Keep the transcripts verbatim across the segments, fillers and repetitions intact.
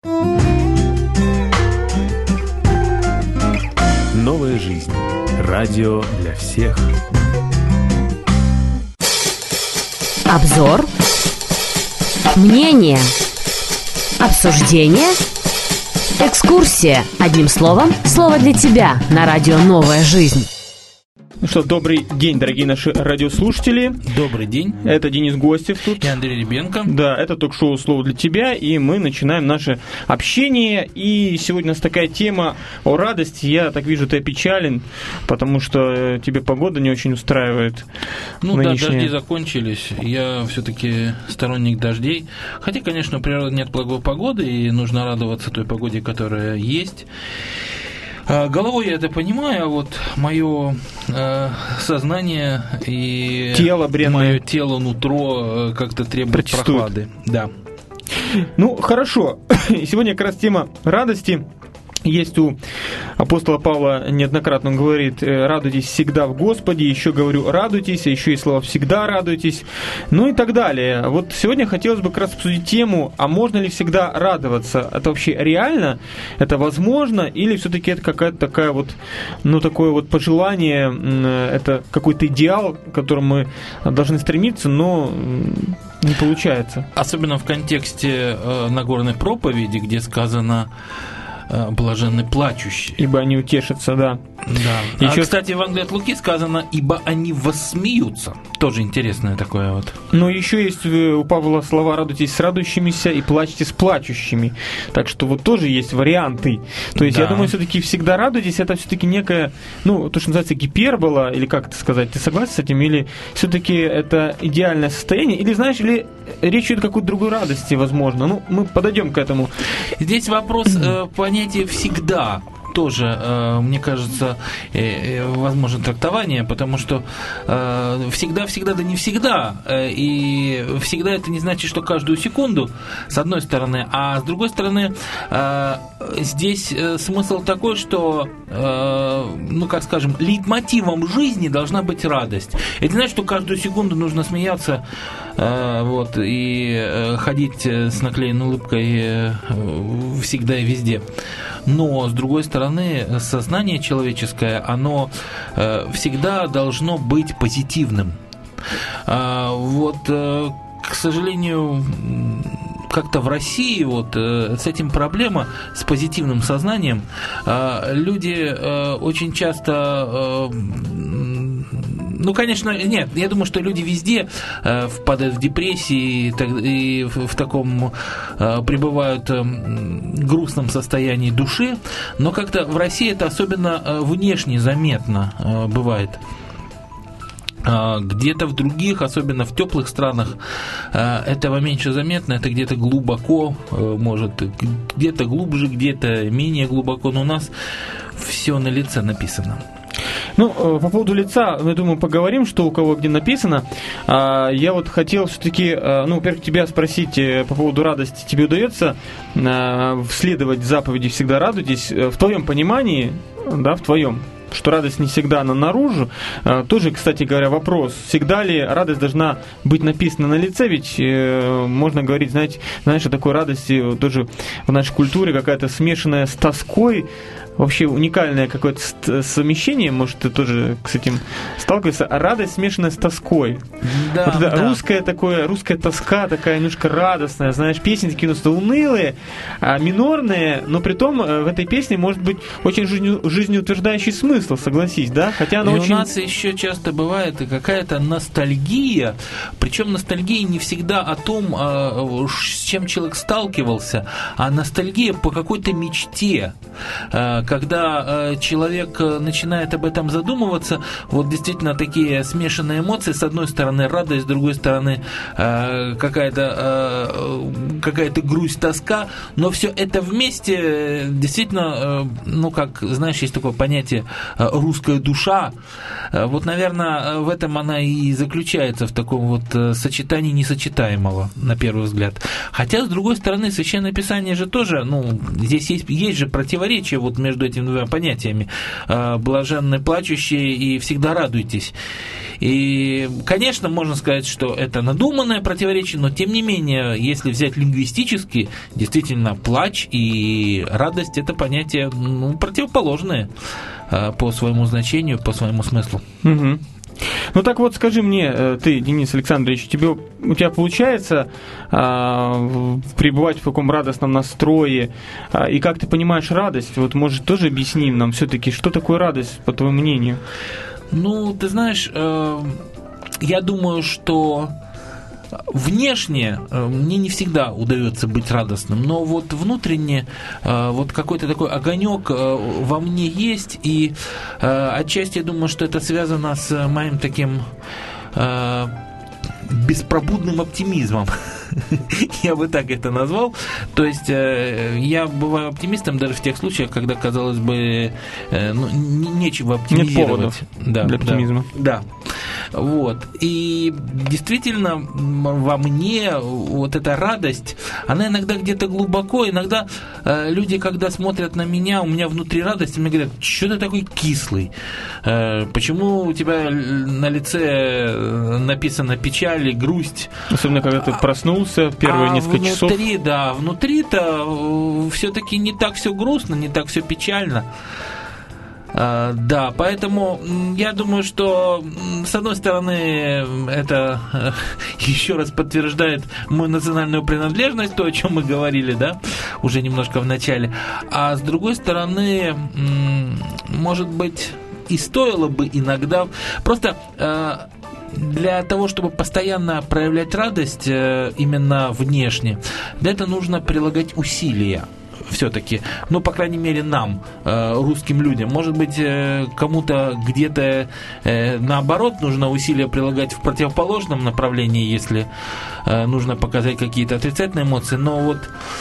Новая жизнь. Радио для всех. Обзор. Мнение. Обсуждение. Экскурсия. Одним словом, слово для тебя на радио «Новая жизнь». Ну что, добрый день, дорогие наши радиослушатели. Добрый день. Это Денис Гостев тут. И Андрей Ребенко. Да, это ток-шоу «Слово для тебя», и мы начинаем наше общение. И сегодня у нас такая тема о радости. Я так вижу, ты опечален, потому что тебе погода не очень устраивает. Ну нынешняя. Да, дожди закончились. Я все-таки сторонник дождей. Хотя, конечно, у природы нет плохой погоды, и нужно радоваться той погоде, которая есть. Головой я это понимаю, а вот мое э, сознание и тело бренное, мое тело, нутро э, как-то требует протестует. Прохлады. Да. Ну, хорошо. Сегодня как раз тема радости. Есть у апостола Павла неоднократно, он говорит: радуйтесь всегда в Господе, еще говорю, радуйтесь, а еще и слова всегда радуйтесь, ну и так далее. Вот сегодня хотелось бы как раз обсудить тему, а можно ли всегда радоваться? Это вообще реально? Это возможно? Или все-таки это какая-то такая вот, ну такое вот пожелание, это какой-то идеал, к которому мы должны стремиться, но не получается? Особенно в контексте э, Нагорной проповеди, где сказано: блаженны плачущие, ибо они утешатся, да. Да. Еще... А, кстати, в Евангелии от Луки сказано: ибо они воссмеются. Тоже интересное такое вот. Но еще есть у Павла слова: радуйтесь с радующимися и плачьте с плачущими. Так что вот тоже есть варианты. То есть, да. Я думаю, все-таки всегда радуйтесь, это все-таки некая, ну, то, что называется гипербола, или как это сказать, ты согласен с этим? Или все-таки это идеальное состояние? Или, знаешь, или речь идет о какой-то другой радости, возможно? Ну, мы подойдем к этому. Здесь вопрос э, понятия «всегда». Тоже, мне кажется, возможно трактование, потому что всегда-всегда, да не всегда, и всегда это не значит, что каждую секунду, с одной стороны, а с другой стороны, здесь смысл такой, что, ну, как скажем, лейтмотивом жизни должна быть радость. Это не значит, что каждую секунду нужно смеяться, вот, и ходить с наклеенной улыбкой всегда и везде. Но, с другой стороны, сознание человеческое, оно э, всегда должно быть позитивным. А, вот, э, к сожалению, как-то в России вот э, с этим проблема, с позитивным сознанием. Э, люди э, очень часто... Э, Ну, конечно, нет, я думаю, что люди везде э, впадают в депрессии и, так, и в, в таком э, пребывают э, грустном состоянии души, но как-то в России это особенно э, внешне заметно э, бывает. Э, где-то в других, особенно в теплых странах, э, этого меньше заметно, это где-то глубоко, э, может, где-то глубже, где-то менее глубоко, но у нас все на лице написано. Ну, по поводу лица, я думаю, поговорим, что у кого где написано. Я вот хотел все-таки, ну, во-первых, тебя спросить по поводу радости. Тебе удается следовать заповеди «всегда радуйтесь»? В твоем понимании, да, в твоем, что радость не всегда она наружу. Тоже, кстати говоря, вопрос, всегда ли радость должна быть написана на лице, ведь э, можно говорить, знаете, знаешь, о такой радости тоже в нашей культуре какая-то смешанная с тоской, вообще уникальное какое-то совмещение, может, ты тоже с этим сталкиваешься, а радость смешанная с тоской. Да, вот это да. русская такое, русская тоска такая немножко радостная, знаешь, песни такие у нас унылые, а минорные, но при том в этой песне может быть очень жизнеутверждающий смысл, согласись, да? Хотя она и очень... у нас еще часто бывает какая-то ностальгия, причем ностальгия не всегда о том, с чем человек сталкивался, а ностальгия по какой-то мечте. Когда человек начинает об этом задумываться, вот действительно такие смешанные эмоции, с одной стороны радость, с другой стороны какая-то, какая-то грусть, тоска, но все это вместе действительно, ну как, знаешь, есть такое понятие русская душа, вот, наверное, в этом она и заключается, в таком вот сочетании несочетаемого, на первый взгляд. Хотя, с другой стороны, Священное Писание же тоже, ну, здесь есть, есть же противоречие вот между между этими двумя понятиями. Блаженны плачущие и всегда радуйтесь. И, конечно, можно сказать, что это надуманное противоречие, но, тем не менее, если взять лингвистически, действительно, плач и радость – это понятия, ну, противоположные по своему значению, по своему смыслу. Угу. Ну так вот, скажи мне, ты, Денис Александрович, тебе, у тебя получается а, пребывать в таком радостном настрое, а, и как ты понимаешь радость? Вот, может, тоже объясни нам все-таки, что такое радость, по твоему мнению? Ну, ты знаешь, э, я думаю, что внешне э, мне не всегда удается быть радостным, но вот внутренне э, вот какой-то такой огонек э, во мне есть, и э, отчасти я думаю, что это связано с моим таким э, беспробудным оптимизмом. Я бы так это назвал. То есть э, я бываю оптимистом даже в тех случаях, когда, казалось бы, э, ну, нечего оптимизировать. Нет поводов да, для оптимизма. Да. да. Вот. И действительно во мне вот эта радость, она иногда где-то глубоко, иногда э, люди, когда смотрят на меня, у меня внутри радость, мне говорят, что ты такой кислый? Э, почему у тебя на лице написано печаль и грусть? Особенно, когда ты проснулся первые а несколько внутри, часов. Внутри, да, внутри-то все-таки не так все грустно, не так все печально. А, да, поэтому я думаю, что с одной стороны это еще раз подтверждает мою национальную принадлежность, то, о чем мы говорили, да, уже немножко в начале. А с другой стороны, может быть, и стоило бы иногда просто для того, чтобы постоянно проявлять радость именно внешне, для этого нужно прилагать усилия. Все-таки, ну, по крайней мере, нам, русским людям. Может быть, кому-то где-то наоборот нужно усилия прилагать в противоположном направлении, если нужно показать какие-то отрицательные эмоции. Но вот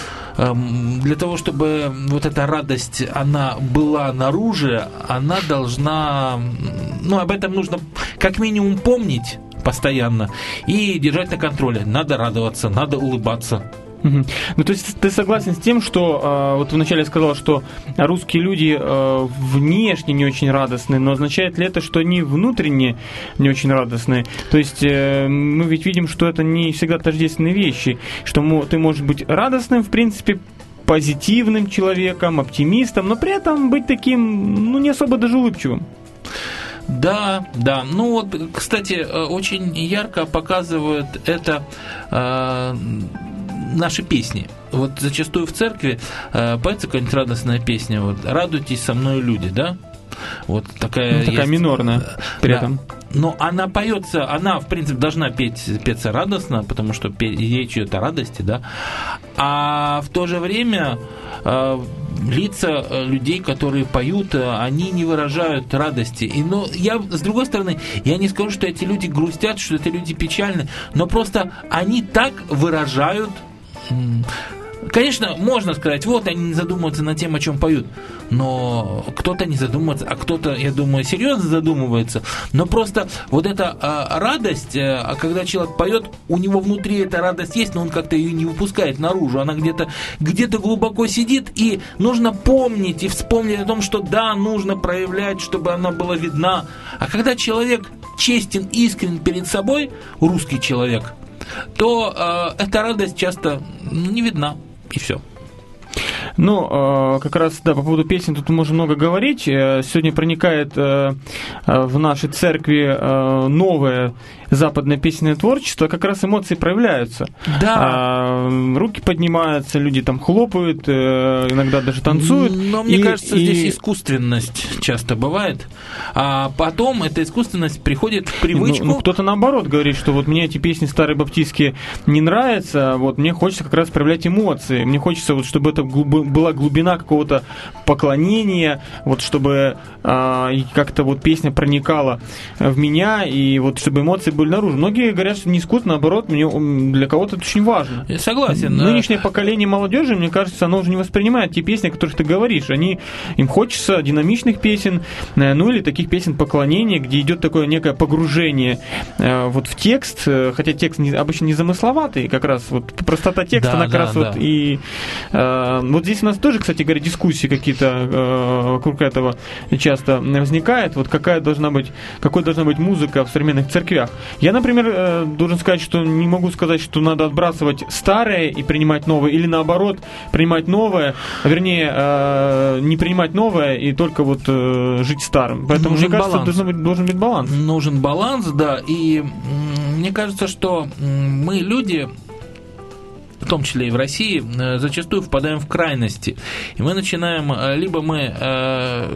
для того, чтобы вот эта радость, она была наружу, она должна, ну, об этом нужно как минимум помнить постоянно и держать на контроле. Надо радоваться, надо улыбаться. Угу. Ну, то есть ты согласен с тем, что э, вот вначале сказал, что русские люди э, внешне не очень радостные, но означает ли это, что они внутренне не очень радостные? То есть э, мы ведь видим, что это не всегда тождественные вещи, что мо- ты можешь быть радостным, в принципе, позитивным человеком, оптимистом, но при этом быть таким, ну, не особо даже улыбчивым. Да, да. Ну вот, кстати, очень ярко показывают это э, наши песни. Вот зачастую в церкви э, поется какая-нибудь радостная песня, вот «Радуйтесь со мной, люди», да? Вот такая, ну, такая есть, минорная при да. этом. Но она поется, она, в принципе, должна петь, петься радостно, потому что речь идет о радости, да. А в то же время э, лица людей, которые поют, они не выражают радости. И, ну, я, с другой стороны, я не скажу, что эти люди грустят, что это люди печальны, но просто они так выражают. Конечно, можно сказать, вот они не задумываются над тем, о чем поют, но кто-то не задумывается, а кто-то, я думаю, серьезно задумывается. Но просто вот эта а, радость, а когда человек поет, у него внутри эта радость есть, но он как-то ее не выпускает наружу, она где-то, где-то глубоко сидит, и нужно помнить и вспомнить о том, что да, нужно проявлять, чтобы она была видна. А когда человек честен, искренен перед собой, русский человек, то э, эта радость часто не видна, и все. Ну, как раз, да, по поводу песен тут можно много говорить. Сегодня проникает в нашей церкви новое западное песенное творчество, как раз эмоции проявляются. Да. Руки поднимаются, люди там хлопают, иногда даже танцуют. Но мне и, кажется, и... здесь искусственность часто бывает. А потом эта искусственность приходит в привычку. Ну, ну, кто-то наоборот говорит, что вот мне эти песни старые баптистские не нравятся, вот мне хочется как раз проявлять эмоции. Мне хочется, вот, чтобы это глуб... была глубина какого-то поклонения, вот чтобы а, как-то вот песня проникала в меня, и вот чтобы эмоции были наружу. Многие говорят, что не искусственно, наоборот, мне, для кого-то это очень важно. Я согласен. Нынешнее поколение молодежи, мне кажется, оно уже не воспринимает те песни, о которых ты говоришь. Они, им хочется динамичных песен, ну или таких песен поклонения, где идет такое некое погружение э, вот в текст, хотя текст не, обычно не замысловатый, как раз вот простота текста, да, она как да, раз да. вот и э, вот здесь здесь у нас тоже, кстати говоря, дискуссии какие-то э, вокруг этого часто возникают. Вот какая должна быть, какой должна быть музыка в современных церквях. Я, например, э, должен сказать, что не могу сказать, что надо отбрасывать старое и принимать новое, или наоборот, принимать новое, вернее, э, не принимать новое и только вот э, жить старым. Поэтому, нужен мне кажется, баланс. должен быть, должен быть баланс. Нужен баланс, да, и м, мне кажется, что м, мы, люди, в том числе и в России, э, зачастую впадаем в крайности. И мы начинаем, э, либо мы э,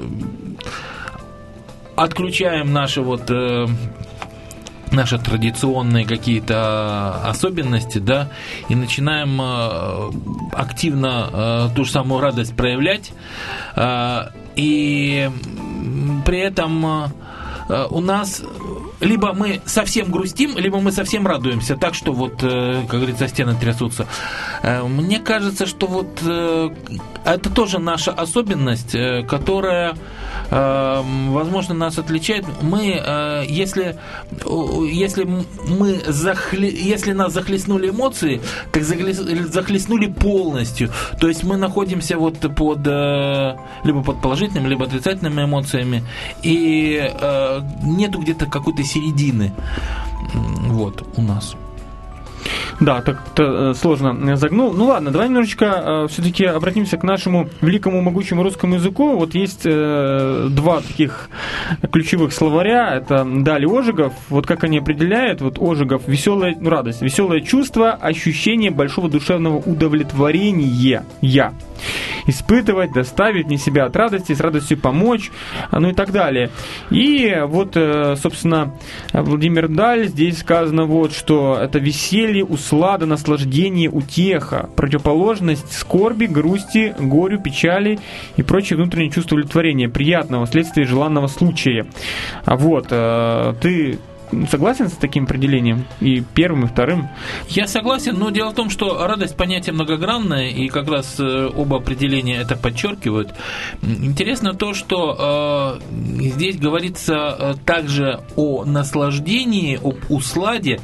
отключаем наши вот... Э, наши традиционные какие-то особенности, да, и начинаем э, активно э, ту же самую радость проявлять, э, и при этом э, у нас либо мы совсем грустим, либо мы совсем радуемся, так что вот, э, как говорится, стены трясутся. Э, мне кажется, что вот э, это тоже наша особенность, э, которая, э, возможно, нас отличает. Мы, э, если, если мы захле, если нас захлестнули эмоции, так захлестнули полностью. То есть мы находимся вот под э, либо под положительными, либо отрицательными эмоциями, и э, нету где-то какой-то середины вот у нас. Да, так сложно загнул. Ну ладно, давай немножечко э, все-таки обратимся к нашему великому могучему русскому языку. Вот есть э, два таких ключевых словаря. Это Дали Ожегов. Вот как они определяют. Вот Ожегов: веселая, ну, радость, веселое чувство, ощущение большого душевного удовлетворения. Я. Испытывать, доставить вне себя от радости, с радостью помочь, ну и так далее. И вот, собственно, Владимир Даль, здесь сказано вот, что это веселье, услада, наслаждение, утеха, противоположность скорби, грусти, горю, печали и прочие внутренние чувства удовлетворения, приятного, вследствие желанного случая. А вот, ты... согласен с таким определением? И первым, и вторым? Я согласен, но дело в том, что радость — понятие многогранное, и как раз оба определения это подчеркивают. Интересно то, что э, здесь говорится также о наслаждении, об усладе.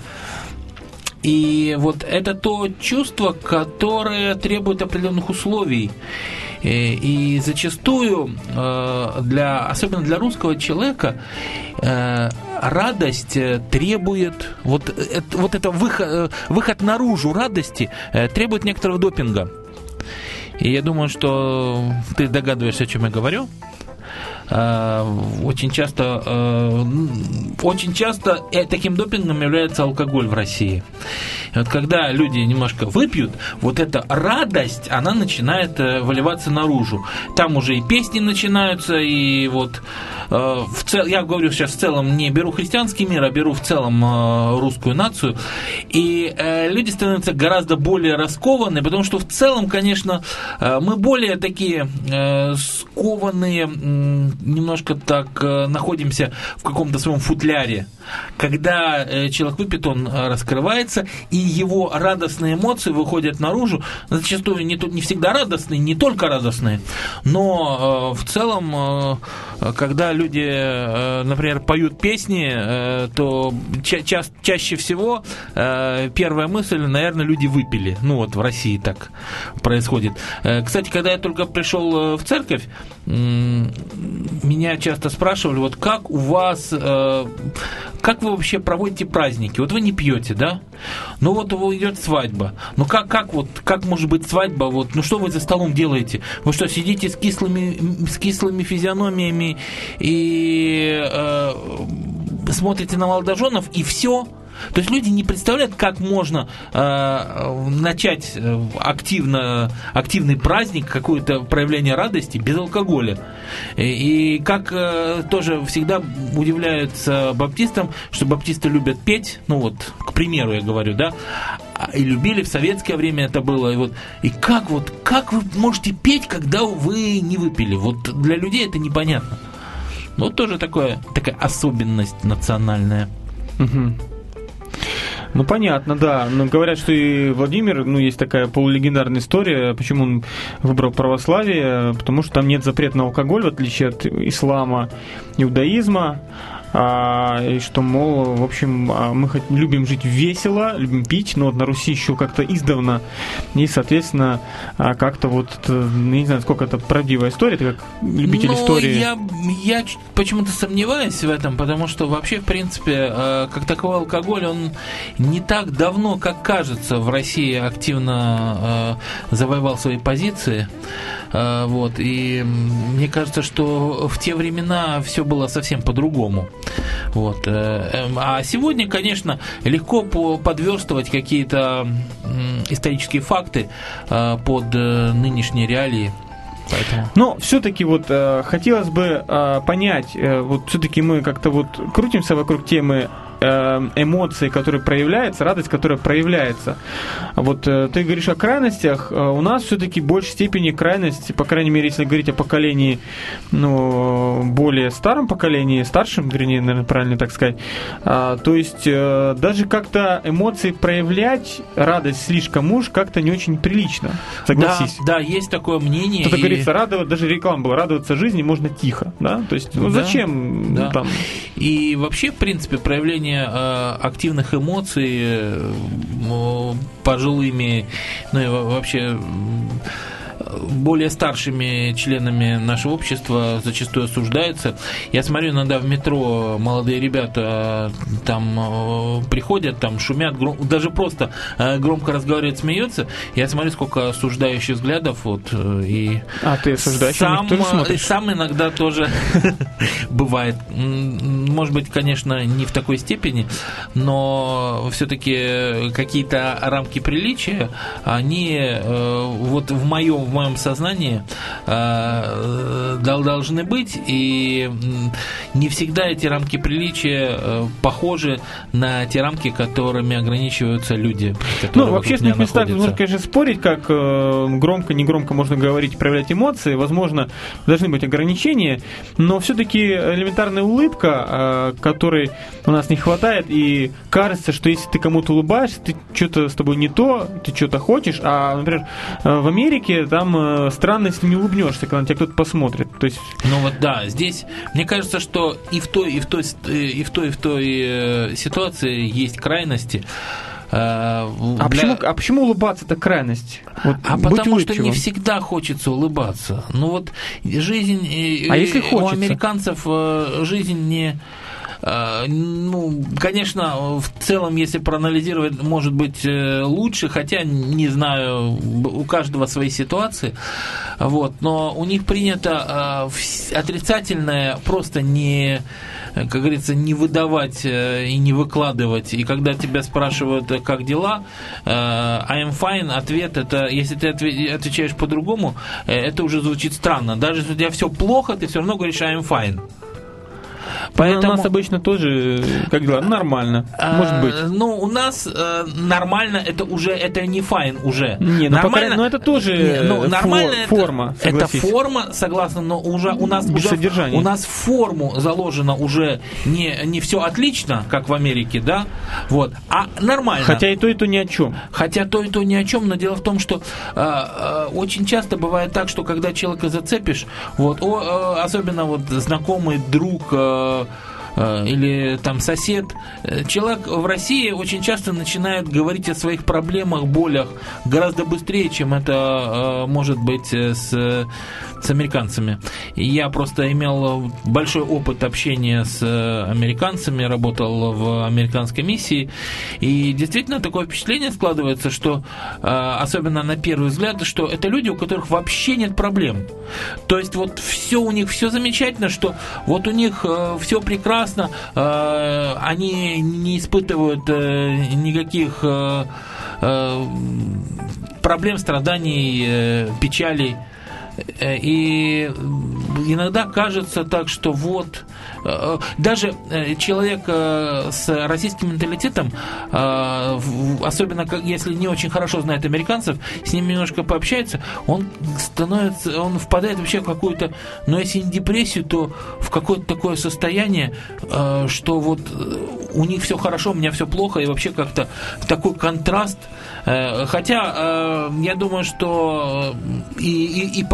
И вот это то чувство, которое требует определенных условий. И зачастую, для, особенно для русского человека, радость требует, вот, вот это выход, выход наружу радости требует некоторого допинга. И я думаю, что ты догадываешься, о чем я говорю. Очень часто, очень часто таким допингом является алкоголь в России. И вот когда люди немножко выпьют, вот эта радость, она начинает выливаться наружу. Там уже и песни начинаются, и вот в цел... я говорю сейчас в целом, не беру христианский мир, а беру в целом русскую нацию. И люди становятся гораздо более раскованы, потому что в целом, конечно, мы более такие скованные, немножко так находимся в каком-то своем футляре. Когда человек выпьет, он раскрывается, и его радостные эмоции выходят наружу. Зачастую не, не всегда радостные, не только радостные, но в целом, когда люди, например, поют песни, то ча- ча- чаще всего первая мысль, наверное, люди выпили. Ну вот в России так происходит. Кстати, когда я только пришел в церковь, меня часто спрашивали, вот как у вас, как вы вообще проводите праздники? Вот вы не пьете, да? Ну вот идет свадьба. Ну как, как вот, как может быть свадьба? Вот, ну что вы за столом делаете? Вы что, сидите с кислыми, с кислыми физиономиями и э, смотрите на молодоженов и все? То есть люди не представляют, как можно э, начать активно, активный праздник, какое-то проявление радости без алкоголя. И, и как э, тоже всегда удивляются баптистам, что баптисты любят петь, ну вот, к примеру я говорю, да, и любили в советское время это было. И, вот, и как, вот, как вы можете петь, когда вы не выпили? Вот для людей это непонятно. Вот тоже такое, такая особенность национальная. Угу. Ну, понятно, да. Но говорят, что и Владимир, ну, есть такая полулегендарная история, почему он выбрал православие, потому что там нет запрета на алкоголь, в отличие от ислама, иудаизма. и что, мол, в общем, мы хоть любим жить весело, любим пить, но вот на Руси еще как-то издавна, и, соответственно, как-то вот, не знаю, сколько это правдивая история, ты как любитель ну, истории. Я, я почему-то сомневаюсь в этом, потому что вообще, в принципе, как таковой алкоголь, он не так давно, как кажется, в России активно завоевал свои позиции. Вот, и мне кажется, что в те времена все было совсем по-другому. Вот. А сегодня, конечно, легко подверстывать какие-то исторические факты под нынешние реалии. Поэтому. Но все-таки вот э, хотелось бы э, понять, э, вот все-таки мы как-то вот крутимся вокруг темы эмоции, которые проявляются, радость, которая проявляется. Вот э, ты говоришь о крайностях, э, у нас все-таки в большей степени крайность, по крайней мере, если говорить о поколении, ну, более старом поколении, старшем, вернее, наверное, правильно так сказать, э, то есть э, даже как-то эмоции проявлять, радость слишком уж как-то не очень прилично, согласись. Да, да, есть такое мнение. Кто-то и... говорится, радовать, даже реклама была, радоваться жизни можно тихо, да, то есть, ну, да, зачем да. там... И вообще, в принципе, проявление активных эмоций пожилыми, ну и вообще более старшими членами нашего общества зачастую осуждается. Я смотрю иногда в метро, молодые ребята там приходят, там шумят, гром... даже просто громко разговаривают, смеются. Я смотрю, сколько осуждающих взглядов. Вот, и а ты осуждающий? Сам, тоже смотришь? Сам иногда тоже бывает. Может быть, конечно, не в такой степени, но все-таки какие-то рамки приличия, они вот в моем в моем сознании э, должны быть, и не всегда эти рамки приличия э, похожи на те рамки, которыми ограничиваются люди. Ну, в общественных местах можно, конечно, спорить, как э, громко, негромко можно говорить, проявлять эмоции, возможно, должны быть ограничения, но все-таки элементарная улыбка, э, которой у нас не хватает, и кажется, что если ты кому-то улыбаешься, ты что-то с тобой не то, ты что-то хочешь, а, например, э, в Америке там странно, если не улыбнешься, когда на тебя кто-то посмотрит. То есть... Ну вот да, здесь мне кажется, что и в той, и в той, и в той, и в той ситуации есть крайности. А, для... почему, а почему улыбаться это крайность? Вот, а потому что не всегда хочется улыбаться. Ну вот жизнь, а если у хочется? американцев жизнь не... Ну, конечно, в целом, если проанализировать, может быть лучше, хотя, не знаю, у каждого свои ситуации, вот, но у них принято отрицательное просто не, как говорится, не выдавать и не выкладывать, и когда тебя спрашивают, как дела, I'm fine, ответ это, если ты отвечаешь по-другому, это уже звучит странно, даже если у тебя все плохо, ты все равно говоришь I'm fine. Поэтому... У нас обычно тоже, как дела, нормально, а, может быть. Ну, у нас э, нормально, это уже, это не файн уже. Не, ну, нормально, пока, но это тоже не, ну, нормально фор, форма, это, это форма, согласна, но уже у нас без уже, содержания. У нас в форму заложено уже не, не все отлично, как в Америке, да, вот, а нормально. Хотя и то, и то ни о чем. Хотя то, и то ни о чем, но дело в том, что э, э, очень часто бывает так, что когда человека зацепишь, вот, о, э, особенно вот знакомый друг, э, или там сосед, человек в России очень часто начинает говорить о своих проблемах, болях гораздо быстрее, чем это может быть с, с американцами. И я просто имел большой опыт общения с американцами, работал в американской миссии, и действительно такое впечатление складывается, что особенно на первый взгляд, что это люди, у которых вообще нет проблем. То есть вот все у них, все замечательно, что вот у них все прекрасно, они не испытывают никаких проблем, страданий, печалей. И иногда кажется так, что вот даже человек с российским менталитетом, особенно если не очень хорошо знает американцев, с ним немножко пообщается, он становится, он впадает вообще в какую-то, ну если не депрессию, то в какое-то такое состояние, что вот у них все хорошо, у меня все плохо, и вообще как-то такой контраст. Хотя я думаю, что и, и, и по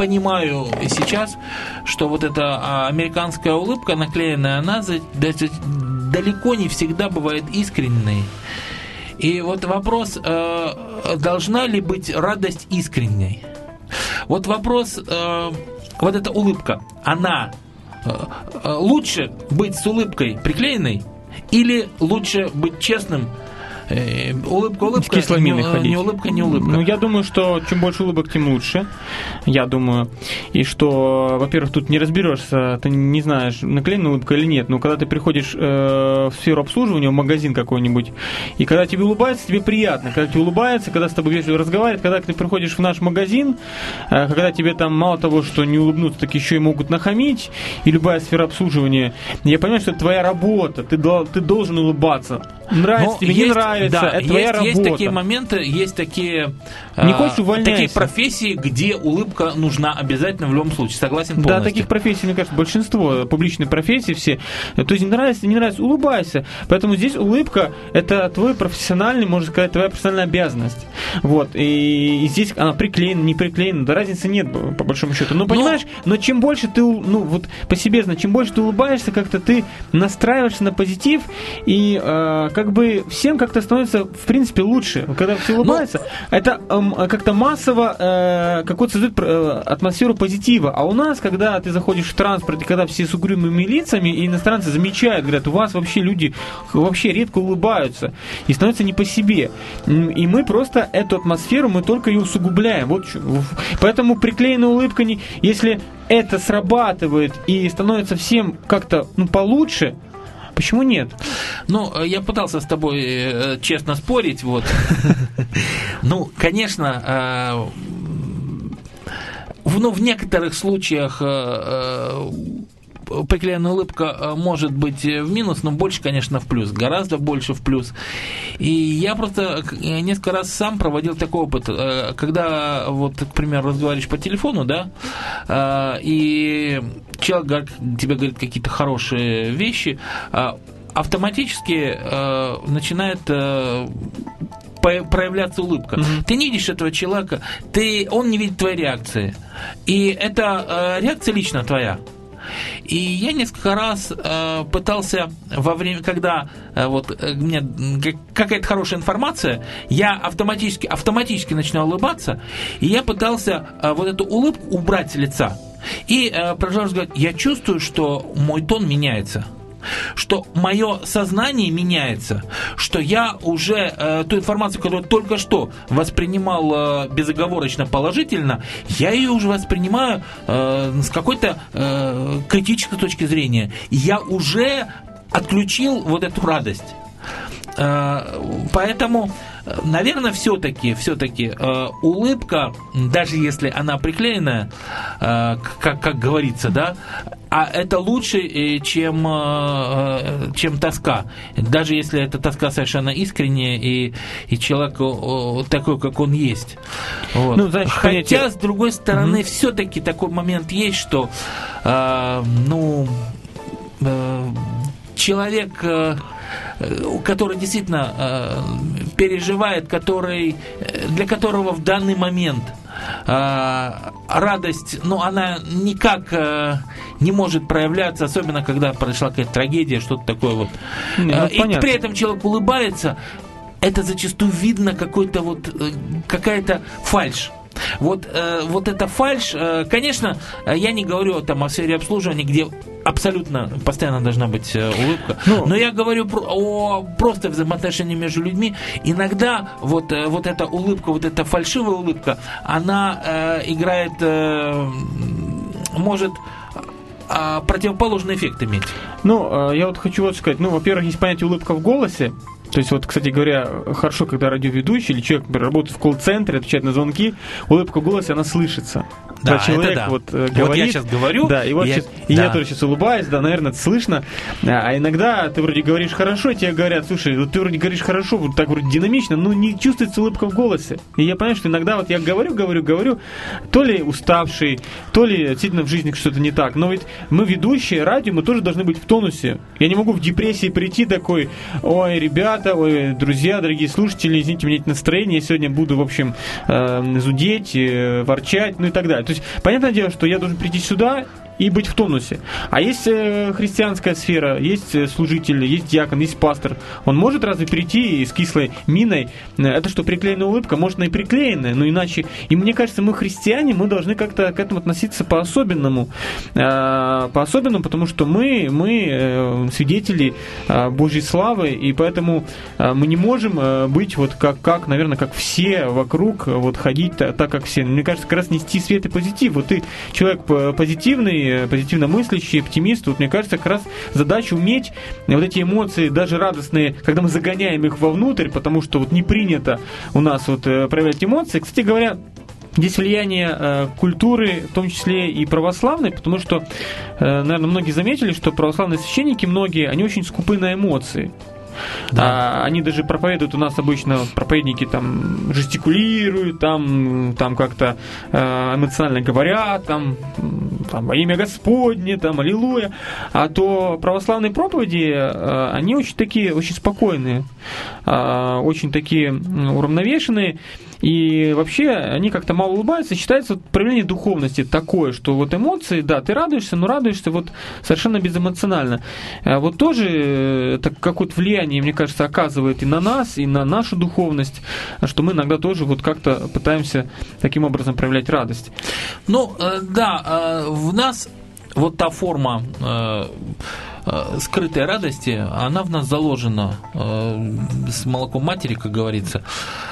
понимаю сейчас, что вот эта американская улыбка наклеенная, она далеко не всегда бывает искренней. И вот вопрос, должна ли быть радость искренней? Вот вопрос, вот эта улыбка, она лучше быть с улыбкой приклеенной или лучше быть честным? Улыбка, улыбка, не, не улыбка, не улыбка. Ну, я думаю, что чем больше улыбок, тем лучше. Я думаю. И что, во-первых, тут не разберешься, ты не знаешь, наклеена улыбка или нет. Но когда ты приходишь э, в сферу обслуживания, в магазин какой-нибудь, и когда тебе улыбается, тебе приятно. Когда тебе улыбается, когда с тобой вежливо разговаривают, когда ты приходишь в наш магазин, э, когда тебе там мало того, что не улыбнуться, так еще и могут нахамить, и любая сфера обслуживания, я понимаю, что это твоя работа, ты, ты должен улыбаться. Нравится Но тебе, есть, не нравится, да, это твоя есть, работа. Есть такие моменты, есть такие, не а, хочешь, увольняйся. Такие профессии, где улыбка нужна обязательно в любом случае. Согласен полностью. Да, таких профессий, мне кажется, большинство, публичные профессии все. То есть не нравится, не нравится, улыбайся. Поэтому здесь улыбка – это твой профессиональный, можно сказать, твоя профессиональная обязанность. Вот. И, и здесь она приклеена, не приклеена, да разницы нет, по большому счету. Но понимаешь, но, но чем больше ты, ну вот по себе знаю, чем больше ты улыбаешься, как-то ты настраиваешься на позитив, и э, как бы всем как-то становится, в принципе, лучше. Когда все улыбаются, но... это э, как-то массово э, какой-то создает э, атмосферу позитива. А у нас, когда ты заходишь в транспорт, и когда все с угрюмыми лицами, и иностранцы замечают, говорят, у вас вообще люди вообще редко улыбаются, и становится не по себе. И мы просто эту атмосферу, мы только ее усугубляем. Вот, поэтому приклеенная улыбка, не, если это срабатывает и становится всем как-то ну, получше, почему нет? Ну, я пытался с тобой э, честно спорить, вот. Ну, конечно, ну, в некоторых случаях приклеенная улыбка может быть в минус, но больше, конечно, в плюс, гораздо больше в плюс. И я просто несколько раз сам проводил такой опыт, когда, вот, к примеру, разговариваешь по телефону, да, и человек тебе говорит какие-то хорошие вещи, автоматически начинает проявляться улыбка. Mm-hmm. Ты не видишь этого человека, ты, он не видит твоей реакции. И это э, реакция лично твоя. И я несколько раз э, пытался во время, когда э, вот э, у меня какая-то хорошая информация, я автоматически, автоматически начинаю улыбаться, и я пытался э, вот эту улыбку убрать с лица. И э, продолжаю говорить, я чувствую, что мой тон меняется, что мое сознание меняется, что я уже э, ту информацию, которую только что воспринимал э, безоговорочно положительно, я ее уже воспринимаю э, с какой-то э, критической точки зрения. Я уже отключил вот эту радость. Э, поэтому, наверное, все-таки, все-таки э, улыбка, даже если она приклеенная, э, как, как говорится, да, а это лучше, чем, чем тоска. Даже если эта тоска совершенно искренняя, и, и человек такой, как он есть. Вот. Ну, значит, хотя, понятие... с другой стороны, mm-hmm. все-таки такой момент есть, что э, ну, э, человек... Э, который действительно э, переживает, который, для которого в данный момент э, радость, ну, она никак э, не может проявляться, особенно когда произошла какая-то трагедия, что-то такое вот. Ну, э, и при этом человек улыбается, это зачастую видно какой-то вот, э, какая-то фальшь. Вот, э, вот эта фальшь, э, конечно, я не говорю там о сфере обслуживания, где абсолютно постоянно должна быть э, улыбка, ну, но я говорю про, о просто взаимоотношении между людьми. Иногда вот, э, вот эта улыбка, вот эта фальшивая улыбка, она э, играет, э, может э, противоположный эффект иметь. Ну, э, я вот хочу вот сказать, ну, во-первых, есть понятие улыбка в голосе. То есть, вот, кстати говоря, хорошо, когда радиоведущий или человек, например, работает в колл-центре, отвечает на звонки, улыбка в голосе, она слышится. Да, когда человек да. вот э, говорит. Вот я сейчас говорю. Да, и вот я, сейчас, да. и я тоже сейчас улыбаюсь, да, наверное, это слышно. А иногда ты вроде говоришь хорошо, тебе говорят, слушай, вот ты вроде говоришь хорошо, вот так вроде динамично, но не чувствуется улыбка в голосе. И я понимаю, что иногда вот я говорю, говорю, говорю, то ли уставший, то ли действительно в жизни что-то не так. Но ведь мы ведущие радио, мы тоже должны быть в тонусе. Я не могу в депрессии прийти такой, ой, ребята, ой, друзья, дорогие слушатели, извините, у меня нет настроения, я сегодня буду, в общем, э, зудеть, э, ворчать, ну и так далее. То есть, понятное дело, что я должен прийти сюда и быть в тонусе. А есть э, христианская сфера, есть э, служитель, есть диакон, есть пастор. Он может разве прийти с кислой миной? Это что, приклеенная улыбка? Может, она и приклеенная, но иначе... И мне кажется, мы, христиане, мы должны как-то к этому относиться по-особенному. Э, по-особенному, потому что мы, мы э, свидетели э, Божьей славы, и поэтому э, мы не можем э, быть вот как, как, наверное, как все вокруг, вот ходить так, так, как все. Мне кажется, как раз нести свет и позитив. Вот ты человек позитивный, позитивно мыслящий, оптимист. Вот мне кажется, как раз задача уметь вот эти эмоции, даже радостные, когда мы загоняем их вовнутрь, потому что вот не принято у нас вот проявлять эмоции. Кстати говоря, здесь влияние э, культуры, в том числе и православной, потому что, э, наверное, многие заметили, что православные священники, многие, они очень скупы на эмоции. Да. А, они даже проповедуют, у нас обычно проповедники там жестикулируют, там, там как-то э, эмоционально говорят, там, там во имя Господне, там аллилуйя. А то православные проповеди, э, они очень такие, очень спокойные, э, очень такие уравновешенные. И вообще они как-то мало улыбаются. Считается вот проявление духовности такое, что вот эмоции, да, ты радуешься, но радуешься вот совершенно безэмоционально. Вот тоже это какое-то влияние, мне кажется, оказывает и на нас, и на нашу духовность, что мы иногда тоже вот как-то пытаемся таким образом проявлять радость. Ну, да, в нас вот та форма скрытой радости, она в нас заложена с молоком матери, как говорится.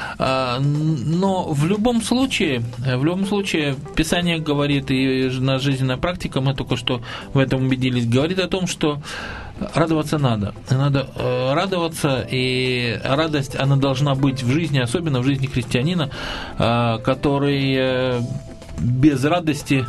Но в любом случае, в любом случае, Писание говорит, и наша жизненная практика, мы только что в этом убедились, говорит о том, что радоваться надо. Надо радоваться, и радость, она должна быть в жизни, особенно в жизни христианина, который без радости,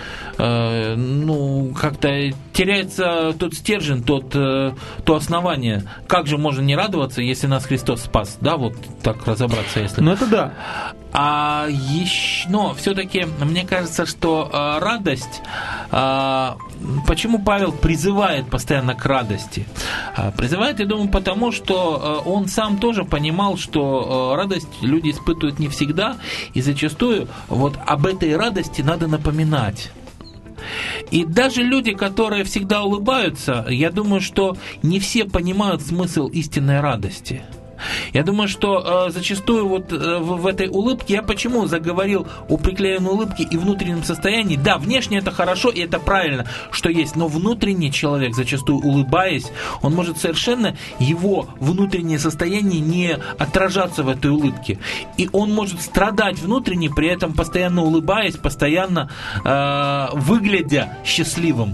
ну, как-то теряется тот стержень, тот, то основание. Как же можно не радоваться, если нас Христос спас? Да, вот так разобраться, если... Ну, это да. А еще, но все-таки мне кажется, что а, радость, а, почему Павел призывает постоянно к радости? А, призывает, я думаю, потому что а, он сам тоже понимал, что а, радость люди испытывают не всегда, и зачастую вот об этой радости надо напоминать. И даже люди, которые всегда улыбаются, я думаю, что не все понимают смысл истинной радости. Я думаю, что э, зачастую вот э, в, в этой улыбке, я почему заговорил о приклеенной улыбке и внутреннем состоянии, да, внешне это хорошо и это правильно, что есть, но внутренний человек, зачастую улыбаясь, он может совершенно, его внутреннее состояние не отражаться в этой улыбке, и он может страдать внутренне, при этом постоянно улыбаясь, постоянно э, выглядя счастливым.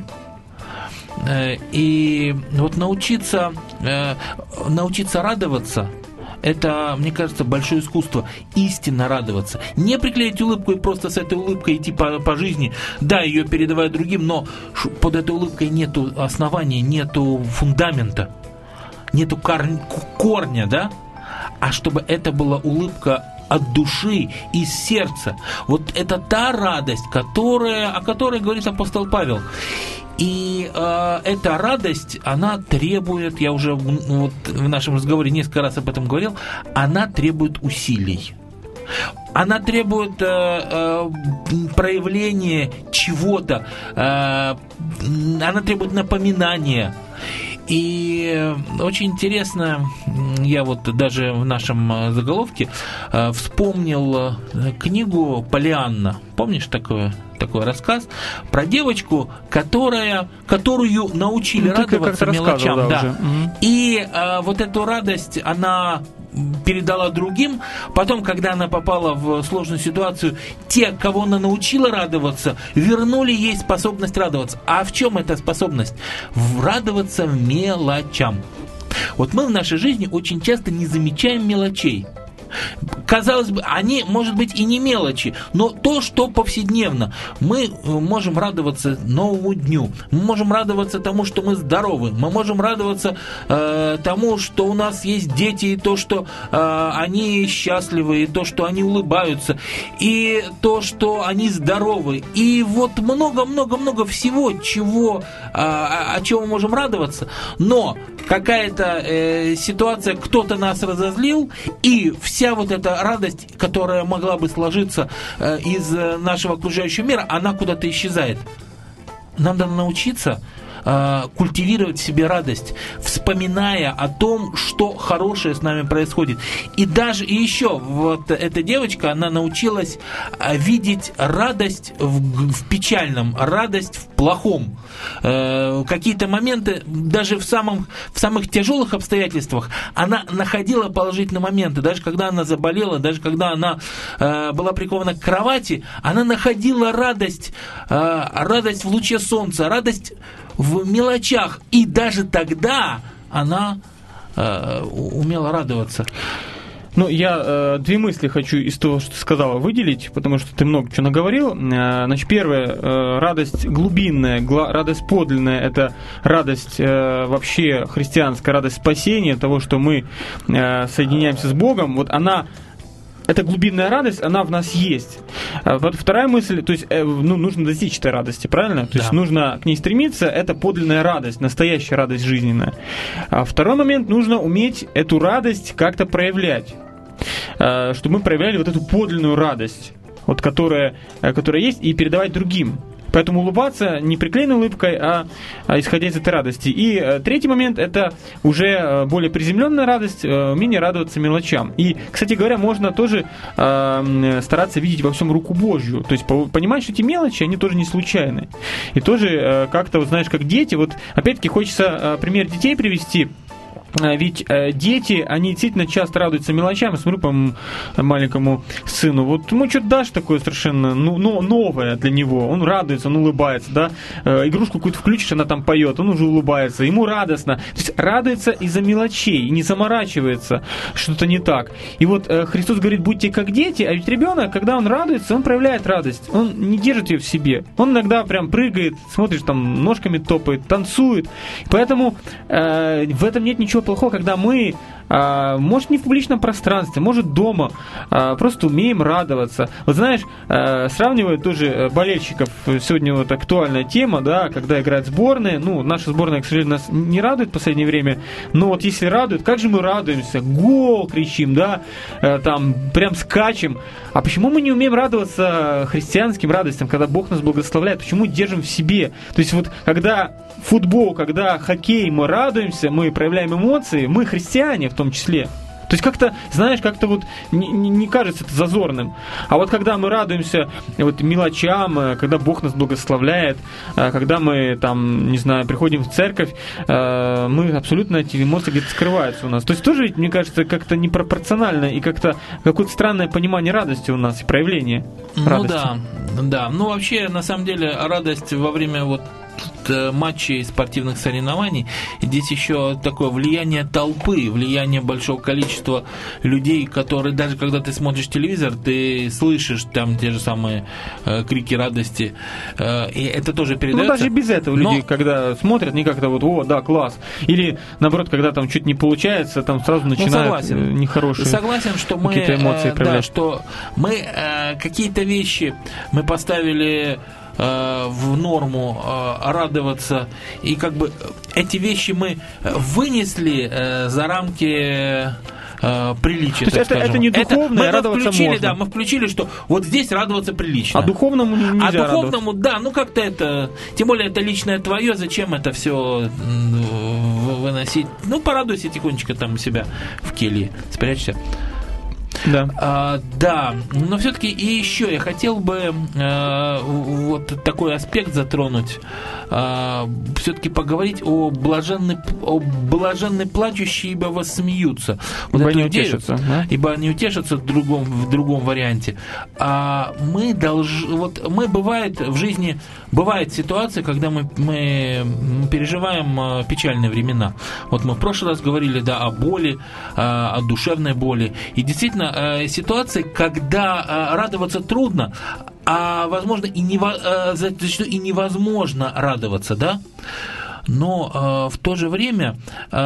И вот научиться, научиться радоваться, это, мне кажется, большое искусство. Истинно радоваться. Не приклеить улыбку и просто с этой улыбкой идти по, по жизни. Да, ее передавать другим, но под этой улыбкой нету основания, нету фундамента, нету корня, корня, да? А чтобы это была улыбка от души, из сердца. Вот это та радость, которая, о которой говорит апостол Павел. И э, эта радость, она требует, я уже вот, в нашем разговоре несколько раз об этом говорил, она требует усилий. Она требует э, э, проявления чего-то, э, она требует напоминания. И очень интересно, я вот даже в нашем заголовке э, вспомнил книгу «Полианна». Помнишь такое, такой рассказ? Про девочку, которая, которую научили ну, радоваться мелочам. Да, да. Угу. И э, вот эту радость она передала другим. Потом, когда она попала в сложную ситуацию, те, кого она научила радоваться, вернули ей способность радоваться. А в чем эта способность? В радоваться мелочам. Вот мы в нашей жизни очень часто не замечаем мелочей. Казалось бы, они, может быть, и не мелочи, но то, что повседневно. Мы можем радоваться новому дню, мы можем радоваться тому, что мы здоровы, мы можем радоваться э, тому, что у нас есть дети, и то, что э, они счастливы, и то, что они улыбаются, и то, что они здоровы. И вот много-много-много всего, чего, э, о чем мы можем радоваться, но какая-то э, ситуация, кто-то нас разозлил, и вся вот эта радость, которая могла бы сложиться э, из нашего окружающего мира, она куда-то исчезает. Нам надо научиться культивировать в себе радость, вспоминая о том, что хорошее с нами происходит. И даже и еще вот эта девочка, она научилась видеть радость в, в печальном, радость в плохом. Э, какие-то моменты, даже в, самом, в самых тяжелых обстоятельствах, она находила положительные моменты. Даже когда она заболела, даже когда она э, была прикована к кровати, она находила радость, э, радость в луче солнца, радость в мелочах, и даже тогда она э, умела радоваться. Ну, я э, две мысли хочу из того, что ты сказала, выделить, потому что ты много чего наговорил. Э, значит, первое, э, радость глубинная, гла- радость подлинная, это радость э, вообще христианская, радость спасения, того, что мы э, соединяемся с Богом. Вот она... Эта глубинная радость, она в нас есть. Вот вторая мысль, то есть ну, нужно достичь этой радости, правильно? То да. есть нужно к ней стремиться, это подлинная радость, настоящая радость жизненная. А второй момент, нужно уметь эту радость как-то проявлять, чтобы мы проявляли вот эту подлинную радость, вот, которая, которая есть, и передавать другим. Поэтому улыбаться не приклеенной улыбкой, а, а исходя из этой радости. И э, третий момент – это уже более приземленная радость, э, умение радоваться мелочам. И, кстати говоря, можно тоже э, стараться видеть во всем руку Божью. То есть по- понимать, что эти мелочи, они тоже не случайны. И тоже э, как-то, вот, знаешь, как дети, вот опять-таки хочется э, пример детей привести. Ведь э, дети, они действительно часто радуются мелочам. Я смотрю по маленькому сыну, вот ему что-то дашь такое совершенно ну, но, новое для него. Он радуется, он улыбается, да. Э, игрушку какую-то включишь, она там поет, он уже улыбается, ему радостно. То есть радуется из-за мелочей, и не заморачивается, что-то не так. И вот э, Христос говорит, будьте как дети, а ведь ребенок, когда он радуется, он проявляет радость. Он не держит ее в себе. Он иногда прям прыгает, смотришь, там ножками топает, танцует. Поэтому э, в этом нет ничего плохого, когда мы, а, может, не в публичном пространстве, может, дома, а, просто умеем радоваться. Вот знаешь, а, сравнивают тоже болельщиков, сегодня вот актуальная тема, да, когда играют сборные, ну, наша сборная, к сожалению, нас не радует в последнее время, но вот если радует, как же мы радуемся, гол кричим, да, а, там, прям скачем. А почему мы не умеем радоваться христианским радостям, когда Бог нас благословляет? Почему держим в себе? То есть вот, когда футбол, когда хоккей, мы радуемся, мы проявляем эмоции, мы христиане в том числе. То есть как-то, знаешь, как-то вот не, не кажется это зазорным. А вот когда мы радуемся вот мелочам, когда Бог нас благословляет, когда мы там, не знаю, приходим в церковь, мы абсолютно эти эмоции где-то скрываются у нас. То есть тоже, мне кажется, как-то непропорционально и как-то какое-то странное понимание радости у нас и проявление радости. Ну да, да. Ну вообще, на самом деле, радость во время вот матчей спортивных соревнований, здесь еще такое влияние толпы, влияние большого количества людей, которые даже когда ты смотришь телевизор, ты слышишь там те же самые э, крики радости, э, и это тоже передается. Ну даже без этого Но... люди, когда смотрят, не как-то вот, о, да, класс, или наоборот, когда там чуть не получается, там сразу начинают ну, нехорошие согласен, что мы, какие-то эмоции э, проявлять. Да, что мы э, какие-то вещи мы поставили в норму радоваться, и как бы эти вещи мы вынесли за рамки приличия. То есть это, это не духовное, это, радоваться включили, можно. Да, мы включили, что вот здесь радоваться прилично. А духовному нельзя А духовному, радоваться. Да, ну как-то это, тем более это личное твое, зачем это все выносить? Ну порадуйся тихонечко там у себя в келье, спрячься. Да. А, да, но все-таки и еще я хотел бы а, вот такой аспект затронуть. А, все-таки поговорить о блаженной, о блаженной плачущей, ибо воссмеются. Вот ибо эту не идею, утешатся, да? Ибо они утешатся в другом, в другом варианте. А мы должны, вот мы бывает в жизни, бывают ситуации, когда мы, мы переживаем печальные времена. Вот мы в прошлый раз говорили, да, о боли, о душевной боли. И действительно, ситуации, когда радоваться трудно, а возможно и, нево, зачастую и невозможно радоваться, да? Но в то же время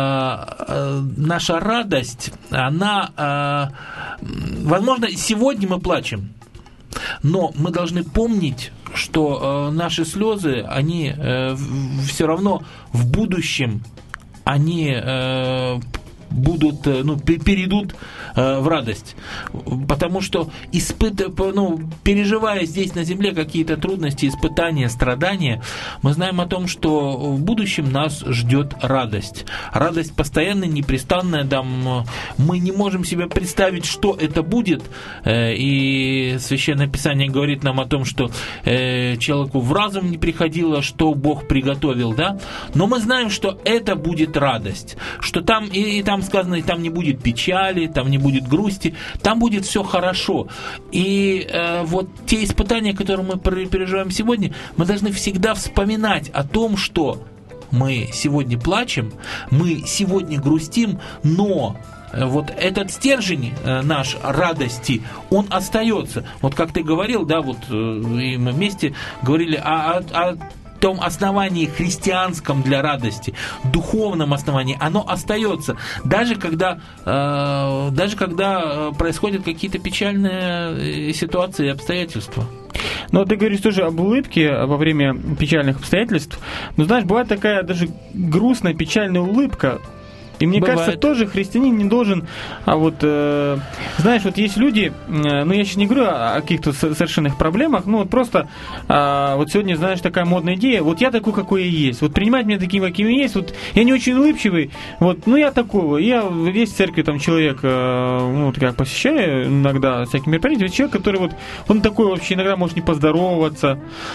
наша радость, она, возможно, сегодня мы плачем, но мы должны помнить, что наши слезы, они все равно в будущем, они будут, ну, перейдут в радость. Потому что испыт... ну, переживая здесь на земле какие-то трудности, испытания, страдания, мы знаем о том, что в будущем нас ждет радость. Радость постоянная, непрестанная. Да, мы не можем себе представить, что это будет. И Священное Писание говорит нам о том, что человеку в разум не приходило, что Бог приготовил. Да? Но мы знаем, что это будет радость. Что там, и, и там сказано, и там не будет печали, там не будет грусти, там будет все хорошо. И э, вот те испытания, которые мы переживаем сегодня, мы должны всегда вспоминать о том, что мы сегодня плачем, мы сегодня грустим, но вот этот стержень наш радости, он остается. Вот как ты говорил, да, вот и мы вместе говорили о, о, о том основании христианском для радости, духовном основании, оно остается, даже когда, э, даже когда происходят какие-то печальные ситуации и обстоятельства. Но ты говоришь тоже об улыбке во время печальных обстоятельств. Но знаешь, бывает такая даже грустная, печальная улыбка. И мне Бывает. кажется, тоже христианин не должен, а вот, э, знаешь, вот есть люди, э, ну я сейчас не говорю о, о каких-то совершенных проблемах, ну вот просто, э, вот сегодня, знаешь, такая модная идея, вот я такой, какой я есть, вот принимать меня таким, каким я есть, вот я не очень улыбчивый, вот, ну я такой, я есть в церкви там человек, э, ну вот я посещаю иногда всякие мероприятия, человек, который вот, он такой вообще иногда может не поздороваться,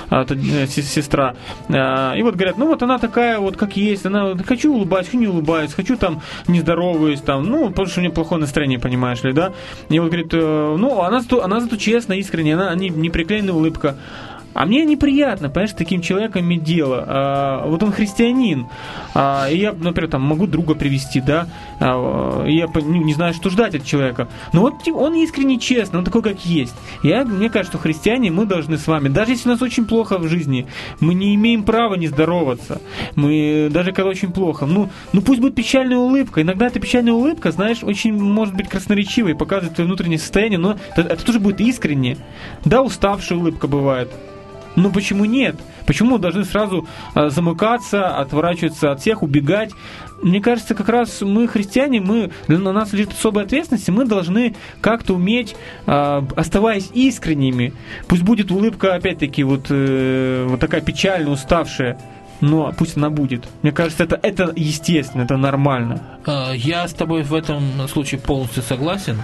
э, сестра, э, и вот говорят, ну вот она такая вот, как есть, она, хочу улыбаться, хочу не улыбаться, хочу там не здороваюсь, там, ну, потому что у меня плохое настроение, понимаешь ли, да? И вот говорит, ну, она зато, она зато честная, искренняя, она не, не приклеенная улыбка. А мне неприятно, понимаешь, с таким человеком иметь дело. А, вот он христианин, а, и я, например, там, могу друга привести, да, а, и я ну, не знаю, что ждать от человека. Но вот он искренне честный, он такой, как есть. Я, мне кажется, что христиане, мы должны с вами, даже если у нас очень плохо в жизни, мы не имеем права не здороваться. Мы, даже когда очень плохо, ну, ну пусть будет печальная улыбка. Иногда эта печальная улыбка, знаешь, очень может быть красноречивой, показывает твое внутреннее состояние, но это, это тоже будет искренне. Да, уставшая улыбка бывает. Ну почему нет? Почему мы должны сразу э, замыкаться, отворачиваться от всех, убегать? Мне кажется, как раз мы, христиане, мы, на нас лежит особая ответственность, и мы должны как-то уметь, э, оставаясь искренними, пусть будет улыбка, опять-таки, вот, э, вот такая печальная, уставшая, но пусть она будет. Мне кажется, это, это естественно, это нормально. Я с тобой в этом случае полностью согласен.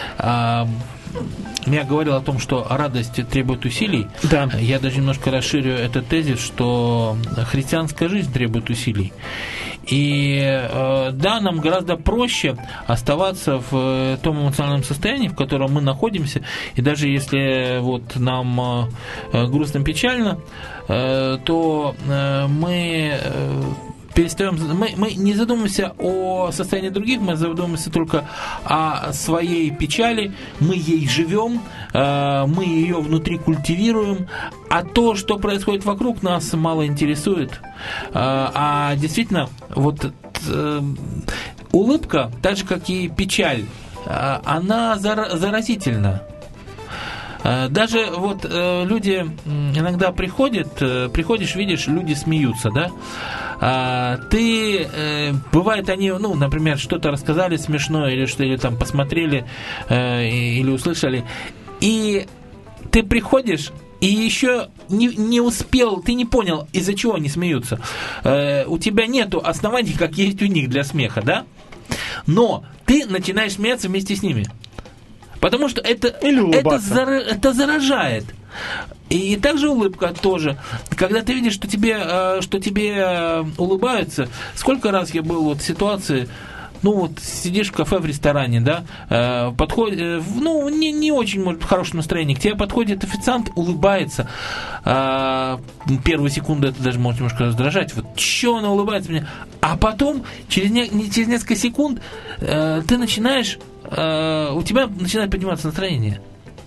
Я говорил о том, что радость требует усилий. Да. Я даже немножко расширю этот тезис, что христианская жизнь требует усилий. И да, нам гораздо проще оставаться в том эмоциональном состоянии, в котором мы находимся. И даже если вот нам грустно, печально, то мы перестаем, мы, мы не задумываемся о состоянии других, мы задумываемся только о своей печали, мы ей живем, мы ее внутри культивируем, а то, что происходит вокруг, нас мало интересует. А действительно, вот улыбка, так же как и печаль, она заразительна. Даже вот э, люди иногда приходят, э, приходишь, видишь, люди смеются, да? А, ты, э, бывает, они, ну, например, что-то рассказали смешное, или что, или там посмотрели, э, или услышали, и ты приходишь, и еще не, не успел, ты не понял, из-за чего они смеются. Э, у тебя нету оснований, как есть у них для смеха, да? Но ты начинаешь смеяться вместе с ними. Потому что это, это, зара, это заражает. И также улыбка тоже. Когда ты видишь, что тебе, что тебе улыбаются, сколько раз я был вот в ситуации, ну вот сидишь в кафе, в ресторане, да, подходит, ну не, не очень, может, в хорошем настроении, к тебе подходит официант, улыбается. Первую секунду это даже может немножко раздражать. Вот что она улыбается мне. А потом, через, не, через несколько секунд, ты начинаешь у тебя начинает подниматься настроение.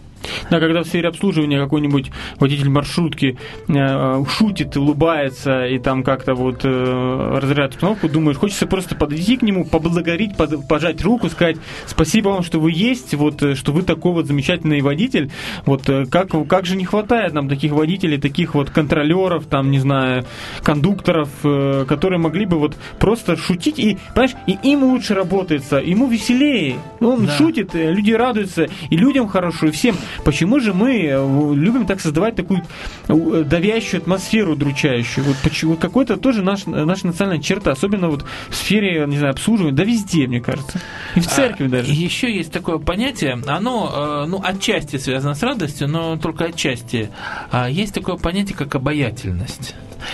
Да, когда в сфере обслуживания какой-нибудь водитель маршрутки э, шутит, улыбается и там как-то вот э, разряд обстановку, думаешь, хочется просто подойти к нему, поблагодарить, под, пожать руку, сказать спасибо вам, что вы есть, вот, что вы такой вот замечательный водитель. Вот как, как же не хватает нам таких водителей, таких вот контролеров, там, не знаю, кондукторов, э, которые могли бы вот просто шутить, и, понимаешь, и им лучше работается, ему веселее, он да. шутит, люди радуются, и людям хорошо, и всем. Почему же мы любим так создавать такую давящую атмосферу, удручающую? Вот почему какой-то тоже наш, наша национальная черта, особенно вот в сфере, не знаю, обслуживания, да везде, мне кажется, и в церкви а, даже. Еще есть такое понятие, оно, ну, отчасти связано с радостью, но только отчасти. Есть такое понятие, как обаятельность.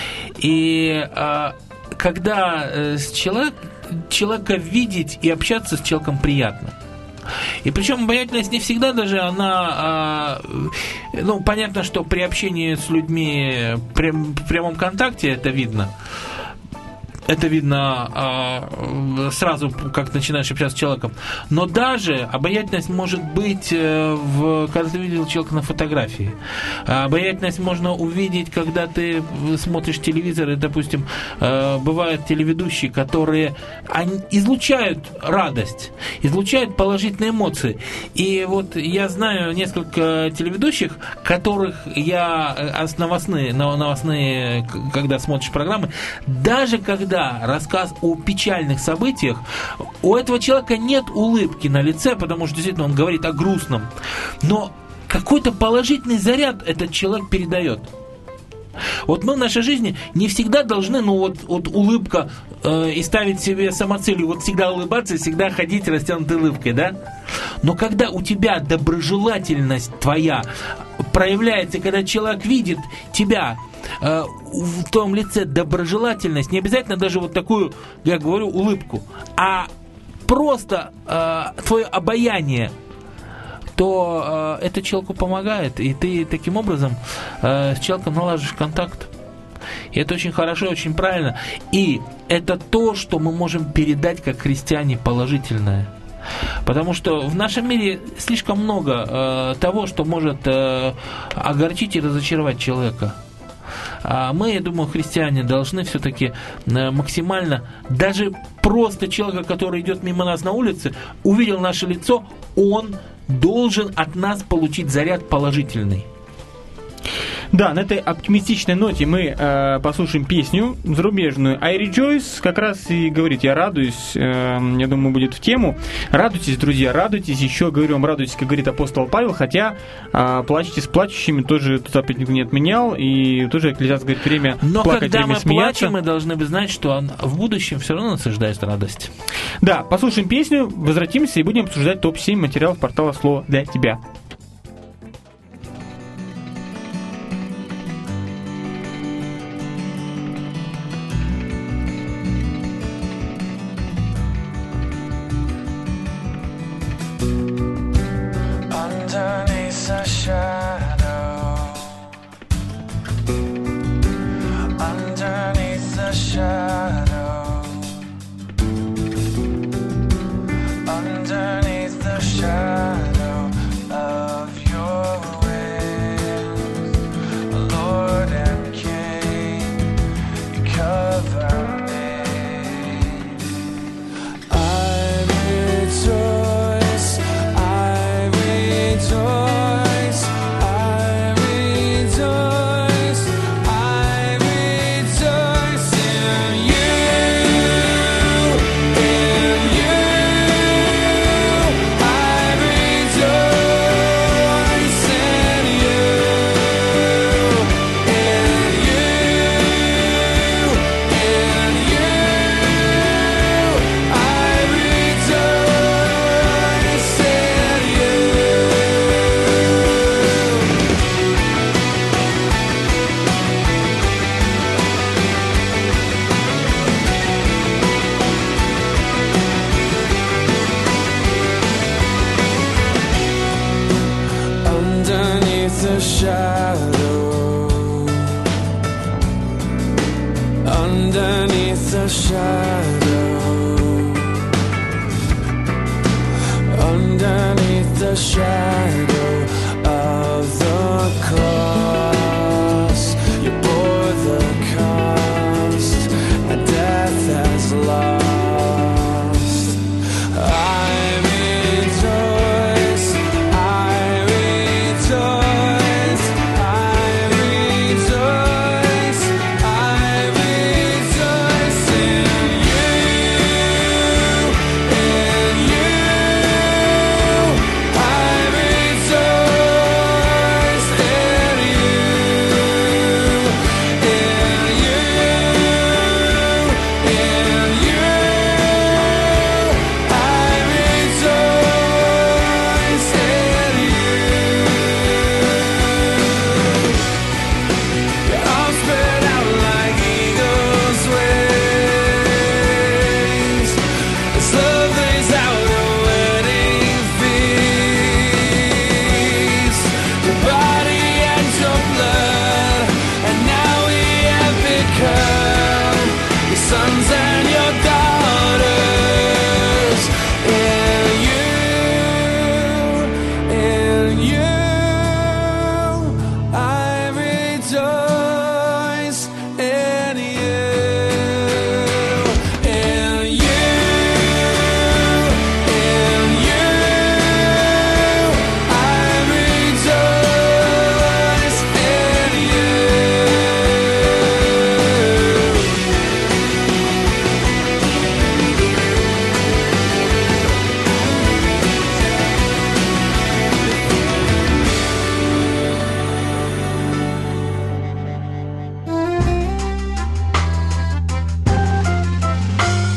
И когда человек, человека видеть и общаться с человеком приятно. И причем обаятельность не всегда даже она, ну, понятно, что при общении с людьми в прямом контакте это видно. Это видно а, сразу, как начинаешь общаться с человеком. Но даже обаятельность может быть, в, когда ты видел человека на фотографии. Обаятельность можно увидеть, когда ты смотришь телевизор, и, допустим, бывают телеведущие, которые они излучают радость, излучают положительные эмоции. И вот я знаю несколько телеведущих, которых я новостные, новостные, когда смотришь программы, даже когда рассказ о печальных событиях, у этого человека нет улыбки на лице, потому что действительно он говорит о грустном, но какой-то положительный заряд этот человек передает. Вот мы в нашей жизни не всегда должны, ну вот, вот улыбка э, и ставить себе самоцелью, вот всегда улыбаться, всегда ходить растянутой улыбкой, да? Но когда у тебя доброжелательность твоя проявляется, когда человек видит тебя э, в том лице доброжелательность, не обязательно даже вот такую, я говорю, улыбку, а просто э, твое обаяние, то э, это человеку помогает, и ты таким образом э, с человеком налаживаешь контакт. И это очень хорошо, очень правильно. И это то, что мы можем передать как христиане положительное. Потому что в нашем мире слишком много э, того, что может э, огорчить и разочаровать человека. А мы, я думаю, христиане должны все-таки э, максимально, даже просто человека, который идет мимо нас на улице, увидел наше лицо, он должен от нас получить заряд положительный. Да, на этой оптимистичной ноте мы э, послушаем песню зарубежную I Rejoice, как раз и говорит, я радуюсь, э, я думаю, будет в тему. Радуйтесь, друзья, радуйтесь, еще говорю вам, радуйтесь, как говорит апостол Павел, хотя э, плачьте с плачущими, тоже тут опять никто не отменял, и тоже Экклезиаст говорит, время Но плакать, время смеяться. Но когда мы плачем, мы должны знать, что в будущем все равно нас ожидает радость. Да, послушаем песню, возвратимся и будем обсуждать топ семь материалов портала «Слово для тебя». Underneath the shadow of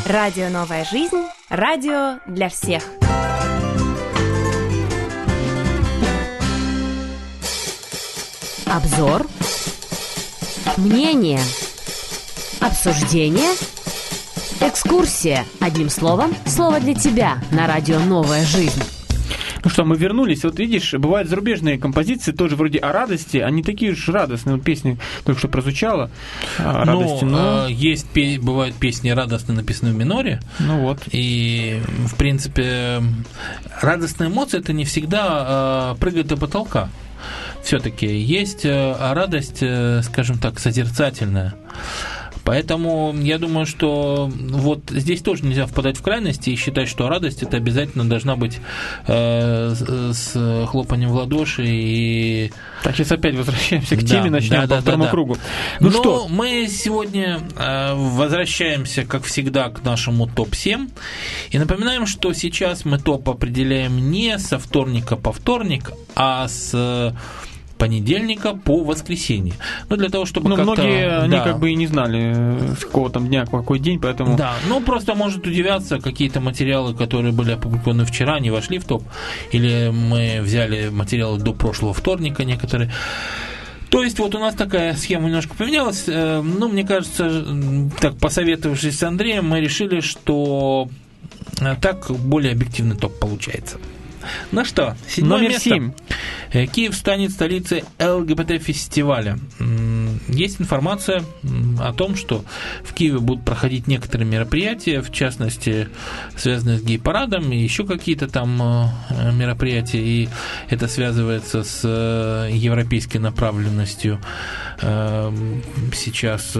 Радио «Новая жизнь». Радио для всех. Обзор. Мнение. Обсуждение. Экскурсия. Одним словом, слово для тебя на радио «Новая жизнь». Ну что, мы вернулись. Вот видишь, бывают зарубежные композиции, тоже вроде о радости, они такие же радостные. Вот песня только что прозвучала о радости, ну, но... э, есть, бывают песни радостные, написанные в миноре. Ну вот. И, в принципе, радостная эмоция – это не всегда э, прыгает до потолка. Все-таки есть э, радость, э, скажем так, созерцательная. Поэтому я думаю, что вот здесь тоже нельзя впадать в крайности и считать, что радость это обязательно должна быть э, с, с хлопанием в ладоши и... Так, сейчас опять возвращаемся к да, теме, начнем да, по да, второму да, кругу. Да. Ну Но что? Мы сегодня э, возвращаемся, как всегда, к нашему топ семь. И напоминаем, что сейчас мы топ определяем не со вторника по вторник, а с... понедельника по воскресенье. Ну, для того, чтобы ну, как-то... многие, да. они как бы и не знали, с какого там дня, какой день, поэтому... Да, ну, просто может удивляться, какие-то материалы, которые были опубликованы вчера, не вошли в топ, или мы взяли материалы до прошлого вторника некоторые. То есть, вот у нас такая схема немножко поменялась. Ну, мне кажется, так, посоветовавшись с Андреем, мы решили, что так более объективный топ получается. Ну что, седьмое Номер место. семь. Киев станет столицей ЛГБТ-фестиваля. Есть информация о том, что в Киеве будут проходить некоторые мероприятия, в частности, связанные с гей-парадом, и еще какие-то там мероприятия, и это связывается с европейской направленностью сейчас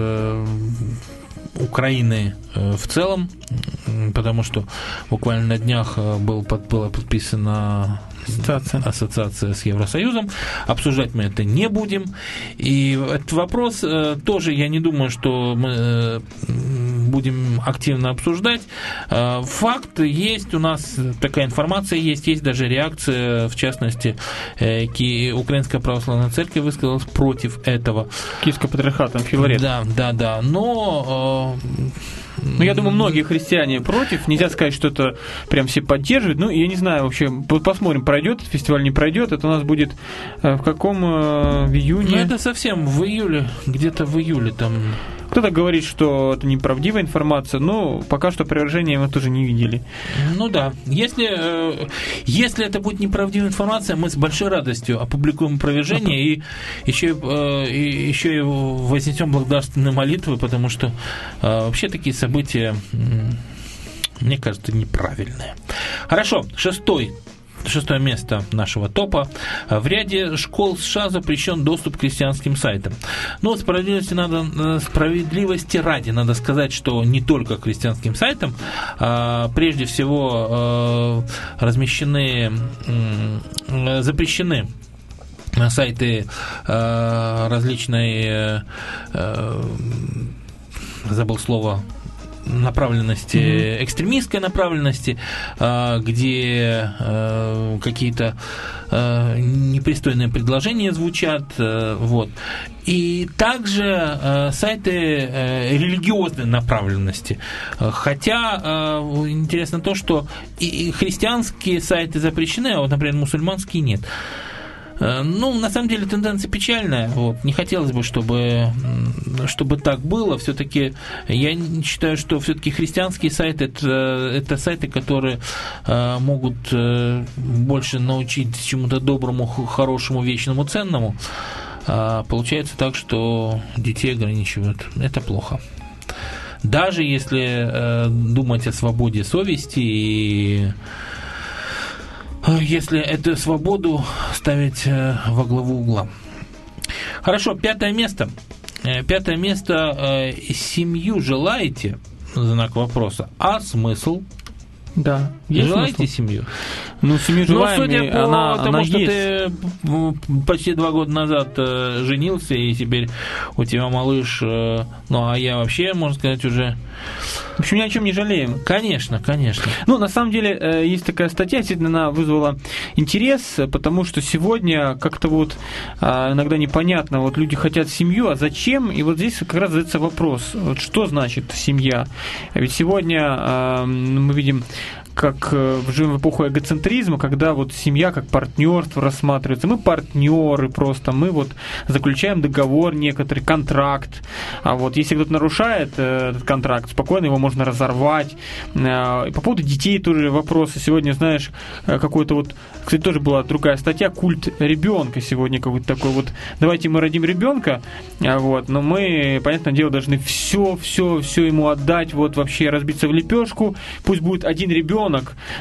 Украины в целом, потому что буквально на днях был, была подписана ассоциация. ассоциация с Евросоюзом. Обсуждать мы это не будем. И этот вопрос тоже, я не думаю, что мы будем активно обсуждать. Факт есть, у нас такая информация есть, есть даже реакция, в частности, Украинская православная церковь высказалась против этого. Киевского патриархата, Филарет. Да, да, да. Но... Ну, я думаю, многие христиане против. Нельзя сказать, что это прям все поддерживают. Ну, я не знаю, вообще, посмотрим, пройдет фестиваль, не пройдет. Это у нас будет в каком, в июне? Ну, это совсем в июле, где-то в июле там... Кто-то говорит, что это неправдивая информация, но пока что опровержения мы тоже не видели. Ну да. Если, если это будет неправдивая информация, мы с большой радостью опубликуем опровержение и еще, и еще и вознесем благодарственные молитвы, потому что вообще такие события, мне кажется, неправильные. Хорошо, шестой. Шестое место нашего топа. В ряде школ США запрещен доступ к христианским сайтам. Но справедливости, надо, справедливости ради надо сказать, что не только к христианским сайтам. А прежде всего размещены, запрещены сайты различной, забыл слово, направленности, mm-hmm. экстремистской направленности, где какие-то непристойные предложения звучат, вот. И также сайты религиозной направленности. Хотя интересно то, что и христианские сайты запрещены, а вот, например, мусульманские нет. Ну, на самом деле, тенденция печальная. Вот. Не хотелось бы, чтобы, чтобы так было. Все-таки я считаю, что все-таки христианские сайты это, это сайты, которые э, могут э, больше научить чему-то доброму, хорошему, вечному, ценному. А получается так, что детей ограничивают. Это плохо. Даже если э, думать о свободе совести и если эту свободу ставить во главу угла. Хорошо, пятое место. Пятое место. Семью желаете? Знак вопроса. А смысл? Да. Есть Желаете смысл? семью? Ну, семью желаем, Ну, судя и по она, тому, она что есть. ты почти два года назад э, женился, и теперь у тебя малыш, э, ну, а я вообще, можно сказать, уже... В общем, ни о чем не жалеем. Конечно, конечно. Ну, на самом деле, э, есть такая статья, действительно, она вызвала интерес, потому что сегодня как-то вот э, иногда непонятно, вот люди хотят семью, а зачем? И вот здесь как раз задается вопрос, вот что значит семья? Ведь сегодня э, мы видим, как э, живем в эпоху эгоцентризма, когда вот семья как партнерство рассматривается. Мы партнеры просто, мы вот заключаем договор, некоторый контракт. А вот если кто-то нарушает э, этот контракт, спокойно его можно разорвать. Э, и по поводу детей тоже вопросы. Сегодня, знаешь, э, какой-то вот, кстати, тоже была другая статья, культ ребенка сегодня какой-то такой вот. Давайте мы родим ребенка, э, вот, но мы, понятное дело, должны все, все, все ему отдать, вот вообще разбиться в лепешку. Пусть будет один ребенок,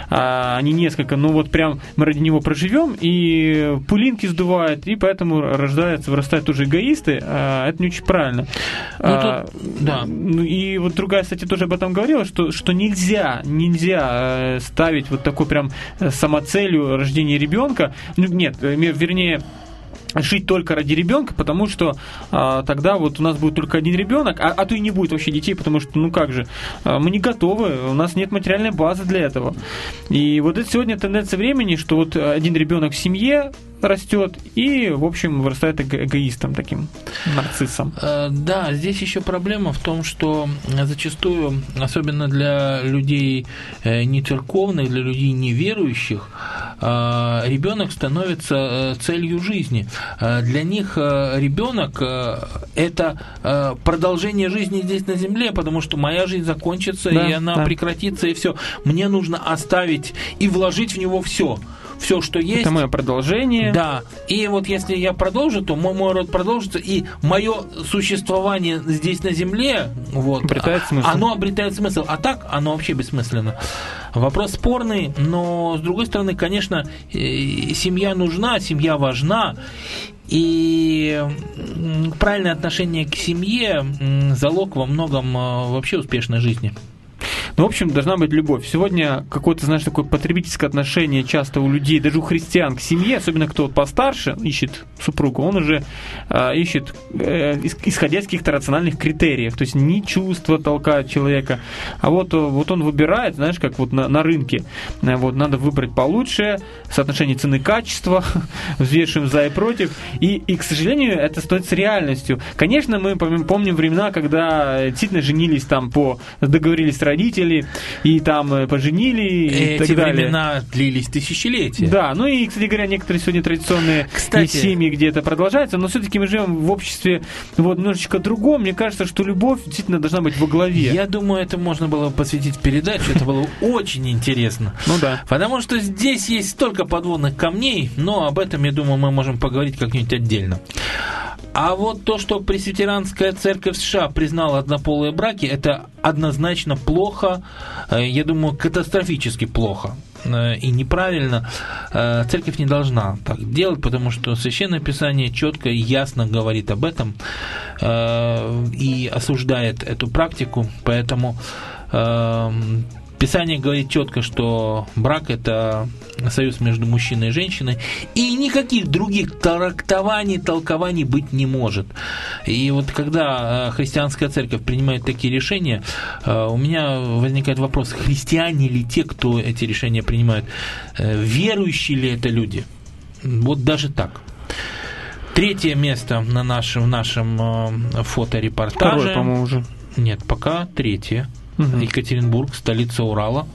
а не несколько, но вот прям мы ради него проживем, и пылинки сдувает, и поэтому рождаются, вырастают тоже эгоисты, а это не очень правильно. Ну, а, тут, да. И вот другая, кстати, тоже об этом говорила, что, что нельзя, нельзя ставить вот такой прям самоцелью рождения ребенка. Ну, нет, вернее, жить только ради ребенка, потому что а, тогда вот у нас будет только один ребенок, а, а то и не будет вообще детей, потому что, ну как же, а, мы не готовы, у нас нет материальной базы для этого. И вот это сегодня тенденция времени, что вот один ребенок в семье растет и, в общем, вырастает эго- эгоистом таким, нарциссом. Да, здесь еще проблема в том, что зачастую, особенно для людей не церковных, для людей неверующих, ребенок становится целью жизни. Для них ребенок – это продолжение жизни здесь на земле, потому что моя жизнь закончится, да, и она да. прекратится, и все. Мне нужно оставить и вложить в него все. Все, что есть. Это мое продолжение. Да. И вот если я продолжу, то мой, мой род продолжится, и мое существование здесь на земле, вот, обретает смысл. Оно обретает смысл. А так оно вообще бессмысленно. Вопрос спорный, но с другой стороны, конечно, семья нужна, семья важна. И правильное отношение к семье залог во многом вообще успешной жизни. Ну, в общем, должна быть любовь. Сегодня какое-то, знаешь, такое потребительское отношение часто у людей, даже у христиан, к семье, особенно кто вот постарше ищет супругу, он уже э, ищет, э, исходя из каких-то рациональных критериев. То есть не чувства толкают человека, а вот, вот он выбирает, знаешь, как вот на, на рынке. Вот, надо выбрать получше, соотношение цены-качества, взвешиваем за и против. И, и, к сожалению, это становится реальностью. Конечно, мы помним времена, когда действительно женились там по... договорились с родителями, и там поженили, и Эти так далее. времена длились тысячелетия. Да, ну и, кстати говоря, некоторые сегодня традиционные Кстати, семьи, где это продолжается, но все-таки мы живем в обществе вот немножечко другом. Мне кажется, что любовь действительно должна быть во главе. Я думаю, это можно было посвятить передачу, это было очень интересно. Ну да. Потому что здесь есть столько подводных камней, но об этом, я думаю, мы можем поговорить как-нибудь отдельно. А вот то, что Пресвитерианская церковь США признала однополые браки, это однозначно плохо, я думаю, катастрофически плохо и неправильно. Церковь не должна так делать, потому что Священное Писание четко и ясно говорит об этом и осуждает эту практику, поэтому Писание говорит четко, что брак – это союз между мужчиной и женщиной, и никаких других трактований, толкований быть не может. И вот когда христианская церковь принимает такие решения, у меня возникает вопрос, христиане ли те, кто эти решения принимают, верующие ли это люди? Вот даже так. Третье место на нашем, в нашем фоторепортаже. Второе, по-моему, уже. Нет, пока третье. Угу. Екатеринбург, столица Урала.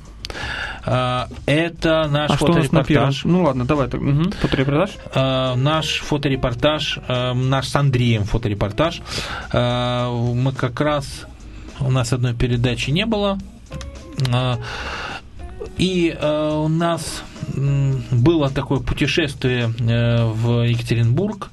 Это наш а фоторепортаж. Что ну ладно, давай так. Угу. Фоторепортаж. Наш фоторепортаж, наш с Андреем фоторепортаж. Мы как раз, у нас одной передачи не было. И у нас было такое путешествие в Екатеринбург.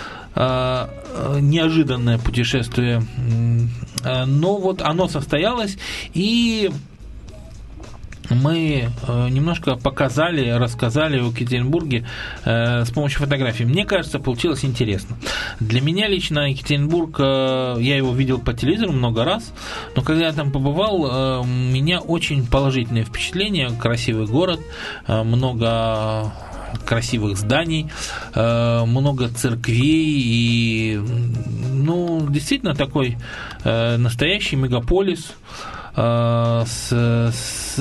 Неожиданное путешествие, но вот оно состоялось, и мы немножко показали, рассказали о Екатеринбурге с помощью фотографий. Мне кажется, получилось интересно. Для меня лично Екатеринбург, я его видел по телевизору много раз, но когда я там побывал, у меня очень положительное впечатление. Красивый город, много красивых зданий, много церквей и, ну, действительно такой настоящий мегаполис с, с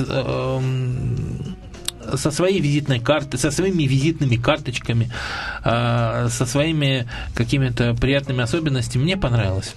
со своей визитной картой, со своими визитными карточками, со своими какими-то приятными особенностями. Мне понравилось.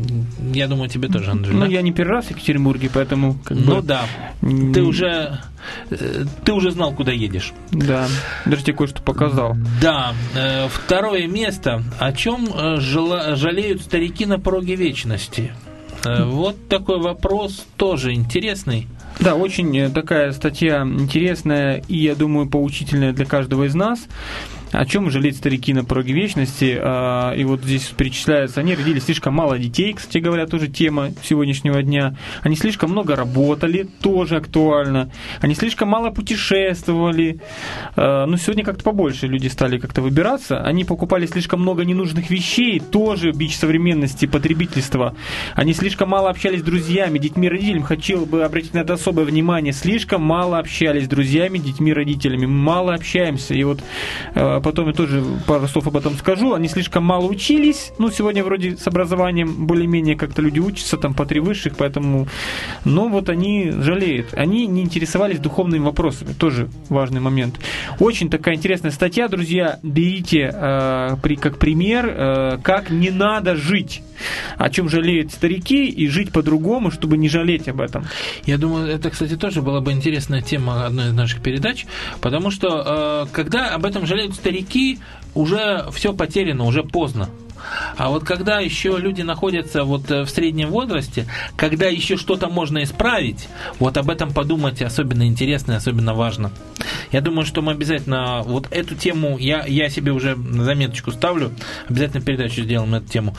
Я думаю, тебе тоже, Андрей. Ну, да? я не первый раз в Екатеринбурге, поэтому... Как ну бы... да, ты уже, ты уже знал, куда едешь. Да, даже тебе кое-что показал. Да, второе место. О чем жалеют старики на пороге вечности? Вот такой вопрос тоже интересный. Да, очень такая статья интересная и, я думаю, поучительная для каждого из нас. О чем жалеют старики на пороге вечности? И вот здесь перечисляется, они родили слишком мало детей, кстати говоря, тоже тема сегодняшнего дня. Они слишком много работали, тоже актуально. Они слишком мало путешествовали. Но сегодня как-то побольше люди стали как-то выбираться. Они покупали слишком много ненужных вещей, тоже бич современности, потребительства. Они слишком мало общались с друзьями, детьми, родителями. Хотел бы обратить на это особое внимание. Слишком мало общались с друзьями, детьми, родителями. Мало общаемся. И вот потом я тоже пару слов об этом скажу. Они слишком мало учились. Ну, сегодня вроде с образованием более-менее как-то люди учатся, там, по три высших, поэтому... Но вот они жалеют. Они не интересовались духовными вопросами. Тоже важный момент. Очень такая интересная статья, друзья. Берите э, при, как пример, э, как не надо жить. О чем жалеют старики, и жить по-другому, чтобы не жалеть об этом. Я думаю, это, кстати, тоже была бы интересная тема одной из наших передач, потому что, э, когда об этом жалеют старики, уже все потеряно, уже поздно. А вот когда еще люди находятся вот в среднем возрасте, когда еще что-то можно исправить, вот об этом подумать особенно интересно и особенно важно. Я думаю, что мы обязательно вот эту тему, я, я себе уже на заметочку ставлю, обязательно передачу сделаем на эту тему.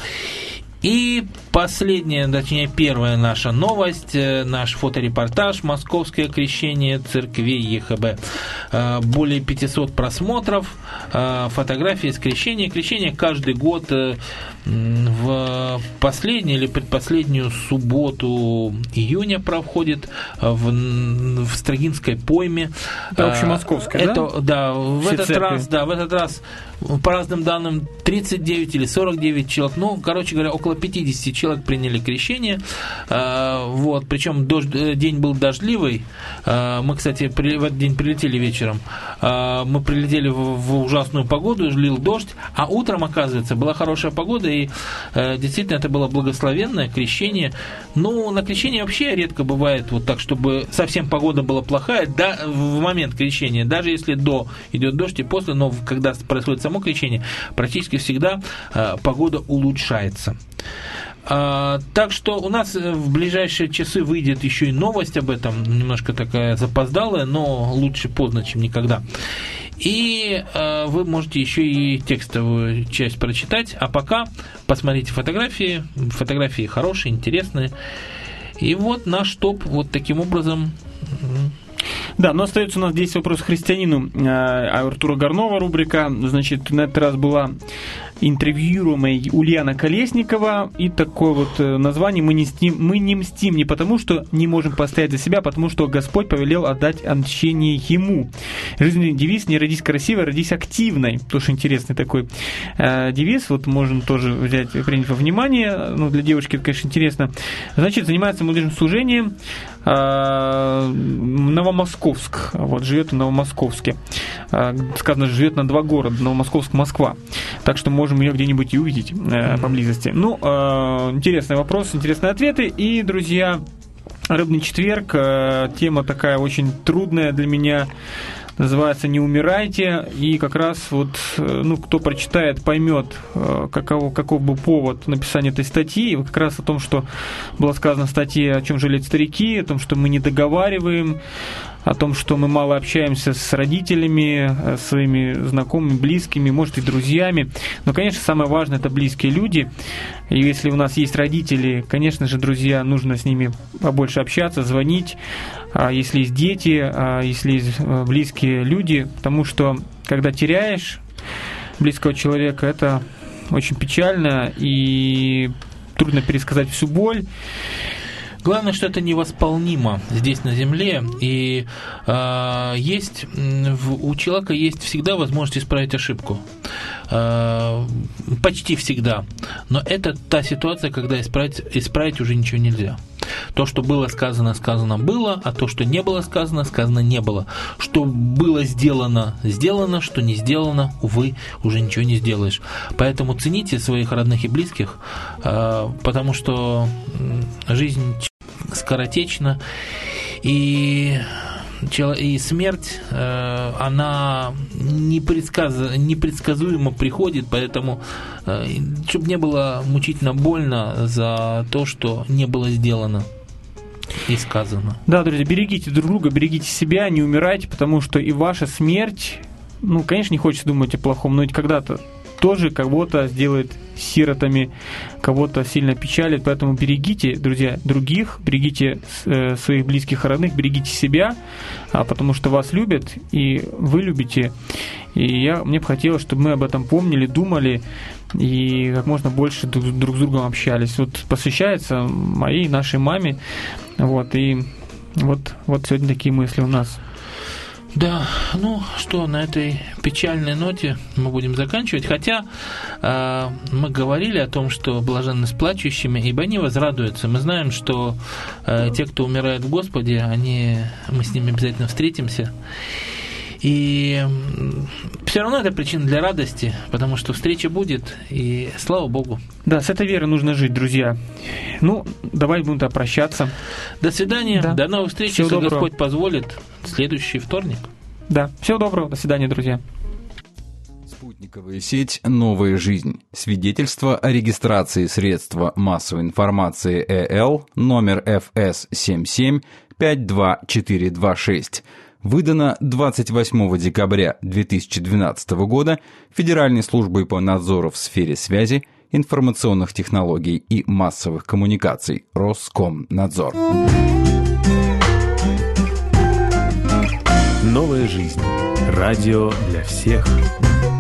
И последняя, точнее первая наша новость, наш фоторепортаж «Московское крещение церквей ЕХБ». Более пятисот просмотров, фотографии с крещения. Крещение каждый год в последнюю или предпоследнюю субботу июня проходит в, в Строгинской пойме. Это общемосковская, Это, да? Да, в Все этот церкви. раз, да, в этот раз, по разным данным, тридцать девять или сорок девять человек, ну, короче говоря, около пятьдесят человек приняли крещение. Вот, причем дождь, день был дождливый. Мы, кстати, при, в этот день прилетели вечером. Мы прилетели в, в ужасную погоду, лил дождь, а утром, оказывается, была хорошая погода, и действительно это было благословенное крещение. Ну, на крещении вообще редко бывает вот так, чтобы совсем погода была плохая, да, в момент крещения, даже если до идет дождь и после, но когда происходит само крещение, практически всегда погода улучшается. А, так что у нас в ближайшие часы выйдет еще и новость об этом, немножко такая запоздалая, но лучше поздно, чем никогда. И э, вы можете еще и текстовую часть прочитать, а пока посмотрите фотографии, фотографии хорошие, интересные. И вот наш топ вот таким образом. Да, но остается у нас десять вопросов христианину Артура Горнова рубрика. Значит, на этот раз была интервьюируемая Ульяна Колесникова, и такое вот название: мы не, мстим, мы не мстим не потому, что не можем постоять за себя, а потому что Господь повелел отдать отмщение Ему. Жизненный девиз: не родись красивой, родись активной. Тоже интересный такой э, девиз, вот можно тоже взять, принять во внимание. Ну, для девушки это, конечно, интересно. Значит, занимается молодежным служением, э, Новомосковск, вот, живет в Новомосковске. Э, сказано, живет на два города, Новомосковск, Москва. Так что можем ее где-нибудь и увидеть э, поблизости. Ну, э, интересный вопрос, интересные ответы. И, друзья, Рыбный четверг, э, тема такая очень трудная для меня, называется «Не умирайте». И как раз вот, ну, кто прочитает, поймет, каков, каков был повод написания этой статьи. И как раз о том, что было сказано в статье, о чем жалеют старики, о том, что мы не договариваем, о том, что мы мало общаемся с родителями, своими знакомыми, близкими, может и друзьями. Но, конечно, самое важное – это близкие люди. И если у нас есть родители, конечно же, друзья, нужно с ними побольше общаться, звонить. А если есть дети, а если есть близкие люди, потому что, когда теряешь близкого человека, это очень печально и трудно пересказать всю боль. Главное, что это невосполнимо здесь на Земле, и э, есть в, у человека есть всегда возможность исправить ошибку, э, почти всегда. Но это та ситуация, когда исправить, исправить уже ничего нельзя. То, что было сказано, сказано было, а то, что не было сказано, сказано не было. Что было сделано, сделано, что не сделано, увы, уже ничего не сделаешь. Поэтому цените своих родных и близких, потому что жизнь скоротечна, и и смерть, она непредсказ... непредсказуемо приходит, поэтому, чтобы не было мучительно больно за то, что не было сделано и сказано. Да, друзья, берегите друг друга, берегите себя, не умирайте, потому что и ваша смерть, ну, конечно, не хочется думать о плохом, но ведь когда-то тоже кого-то сделает сиротами, кого-то сильно печалит, поэтому берегите, друзья, других, берегите э, своих близких и родных, берегите себя, а, потому что вас любят, и вы любите, и я, мне бы хотелось, чтобы мы об этом помнили, думали, и как можно больше друг, друг с другом общались. Вот посвящается моей, нашей маме, вот, и вот, вот сегодня такие мысли у нас. Да, ну что, на этой печальной ноте мы будем заканчивать. Хотя э, мы говорили о том, что блаженны с плачущими, ибо они возрадуются. Мы знаем, что э, те, кто умирает в Господе, они, мы с ними обязательно встретимся. И все равно это причина для радости, потому что встреча будет, и слава Богу. Да, с этой верой нужно жить, друзья. Ну, давай будем прощаться. До свидания, да. До новых встреч, Всего если доброго. Господь позволит, следующий вторник. Да, всего доброго, до свидания, друзья. Спутниковая сеть «Новая жизнь». Свидетельство о регистрации средства массовой информации ЭЛ номер эф эс семь семь пять два четыре два шесть. Выдано двадцать восьмого декабря две тысячи двенадцатого года Федеральной службой по надзору в сфере связи, информационных технологий и массовых коммуникаций Роскомнадзор. Новая жизнь. Радио для всех.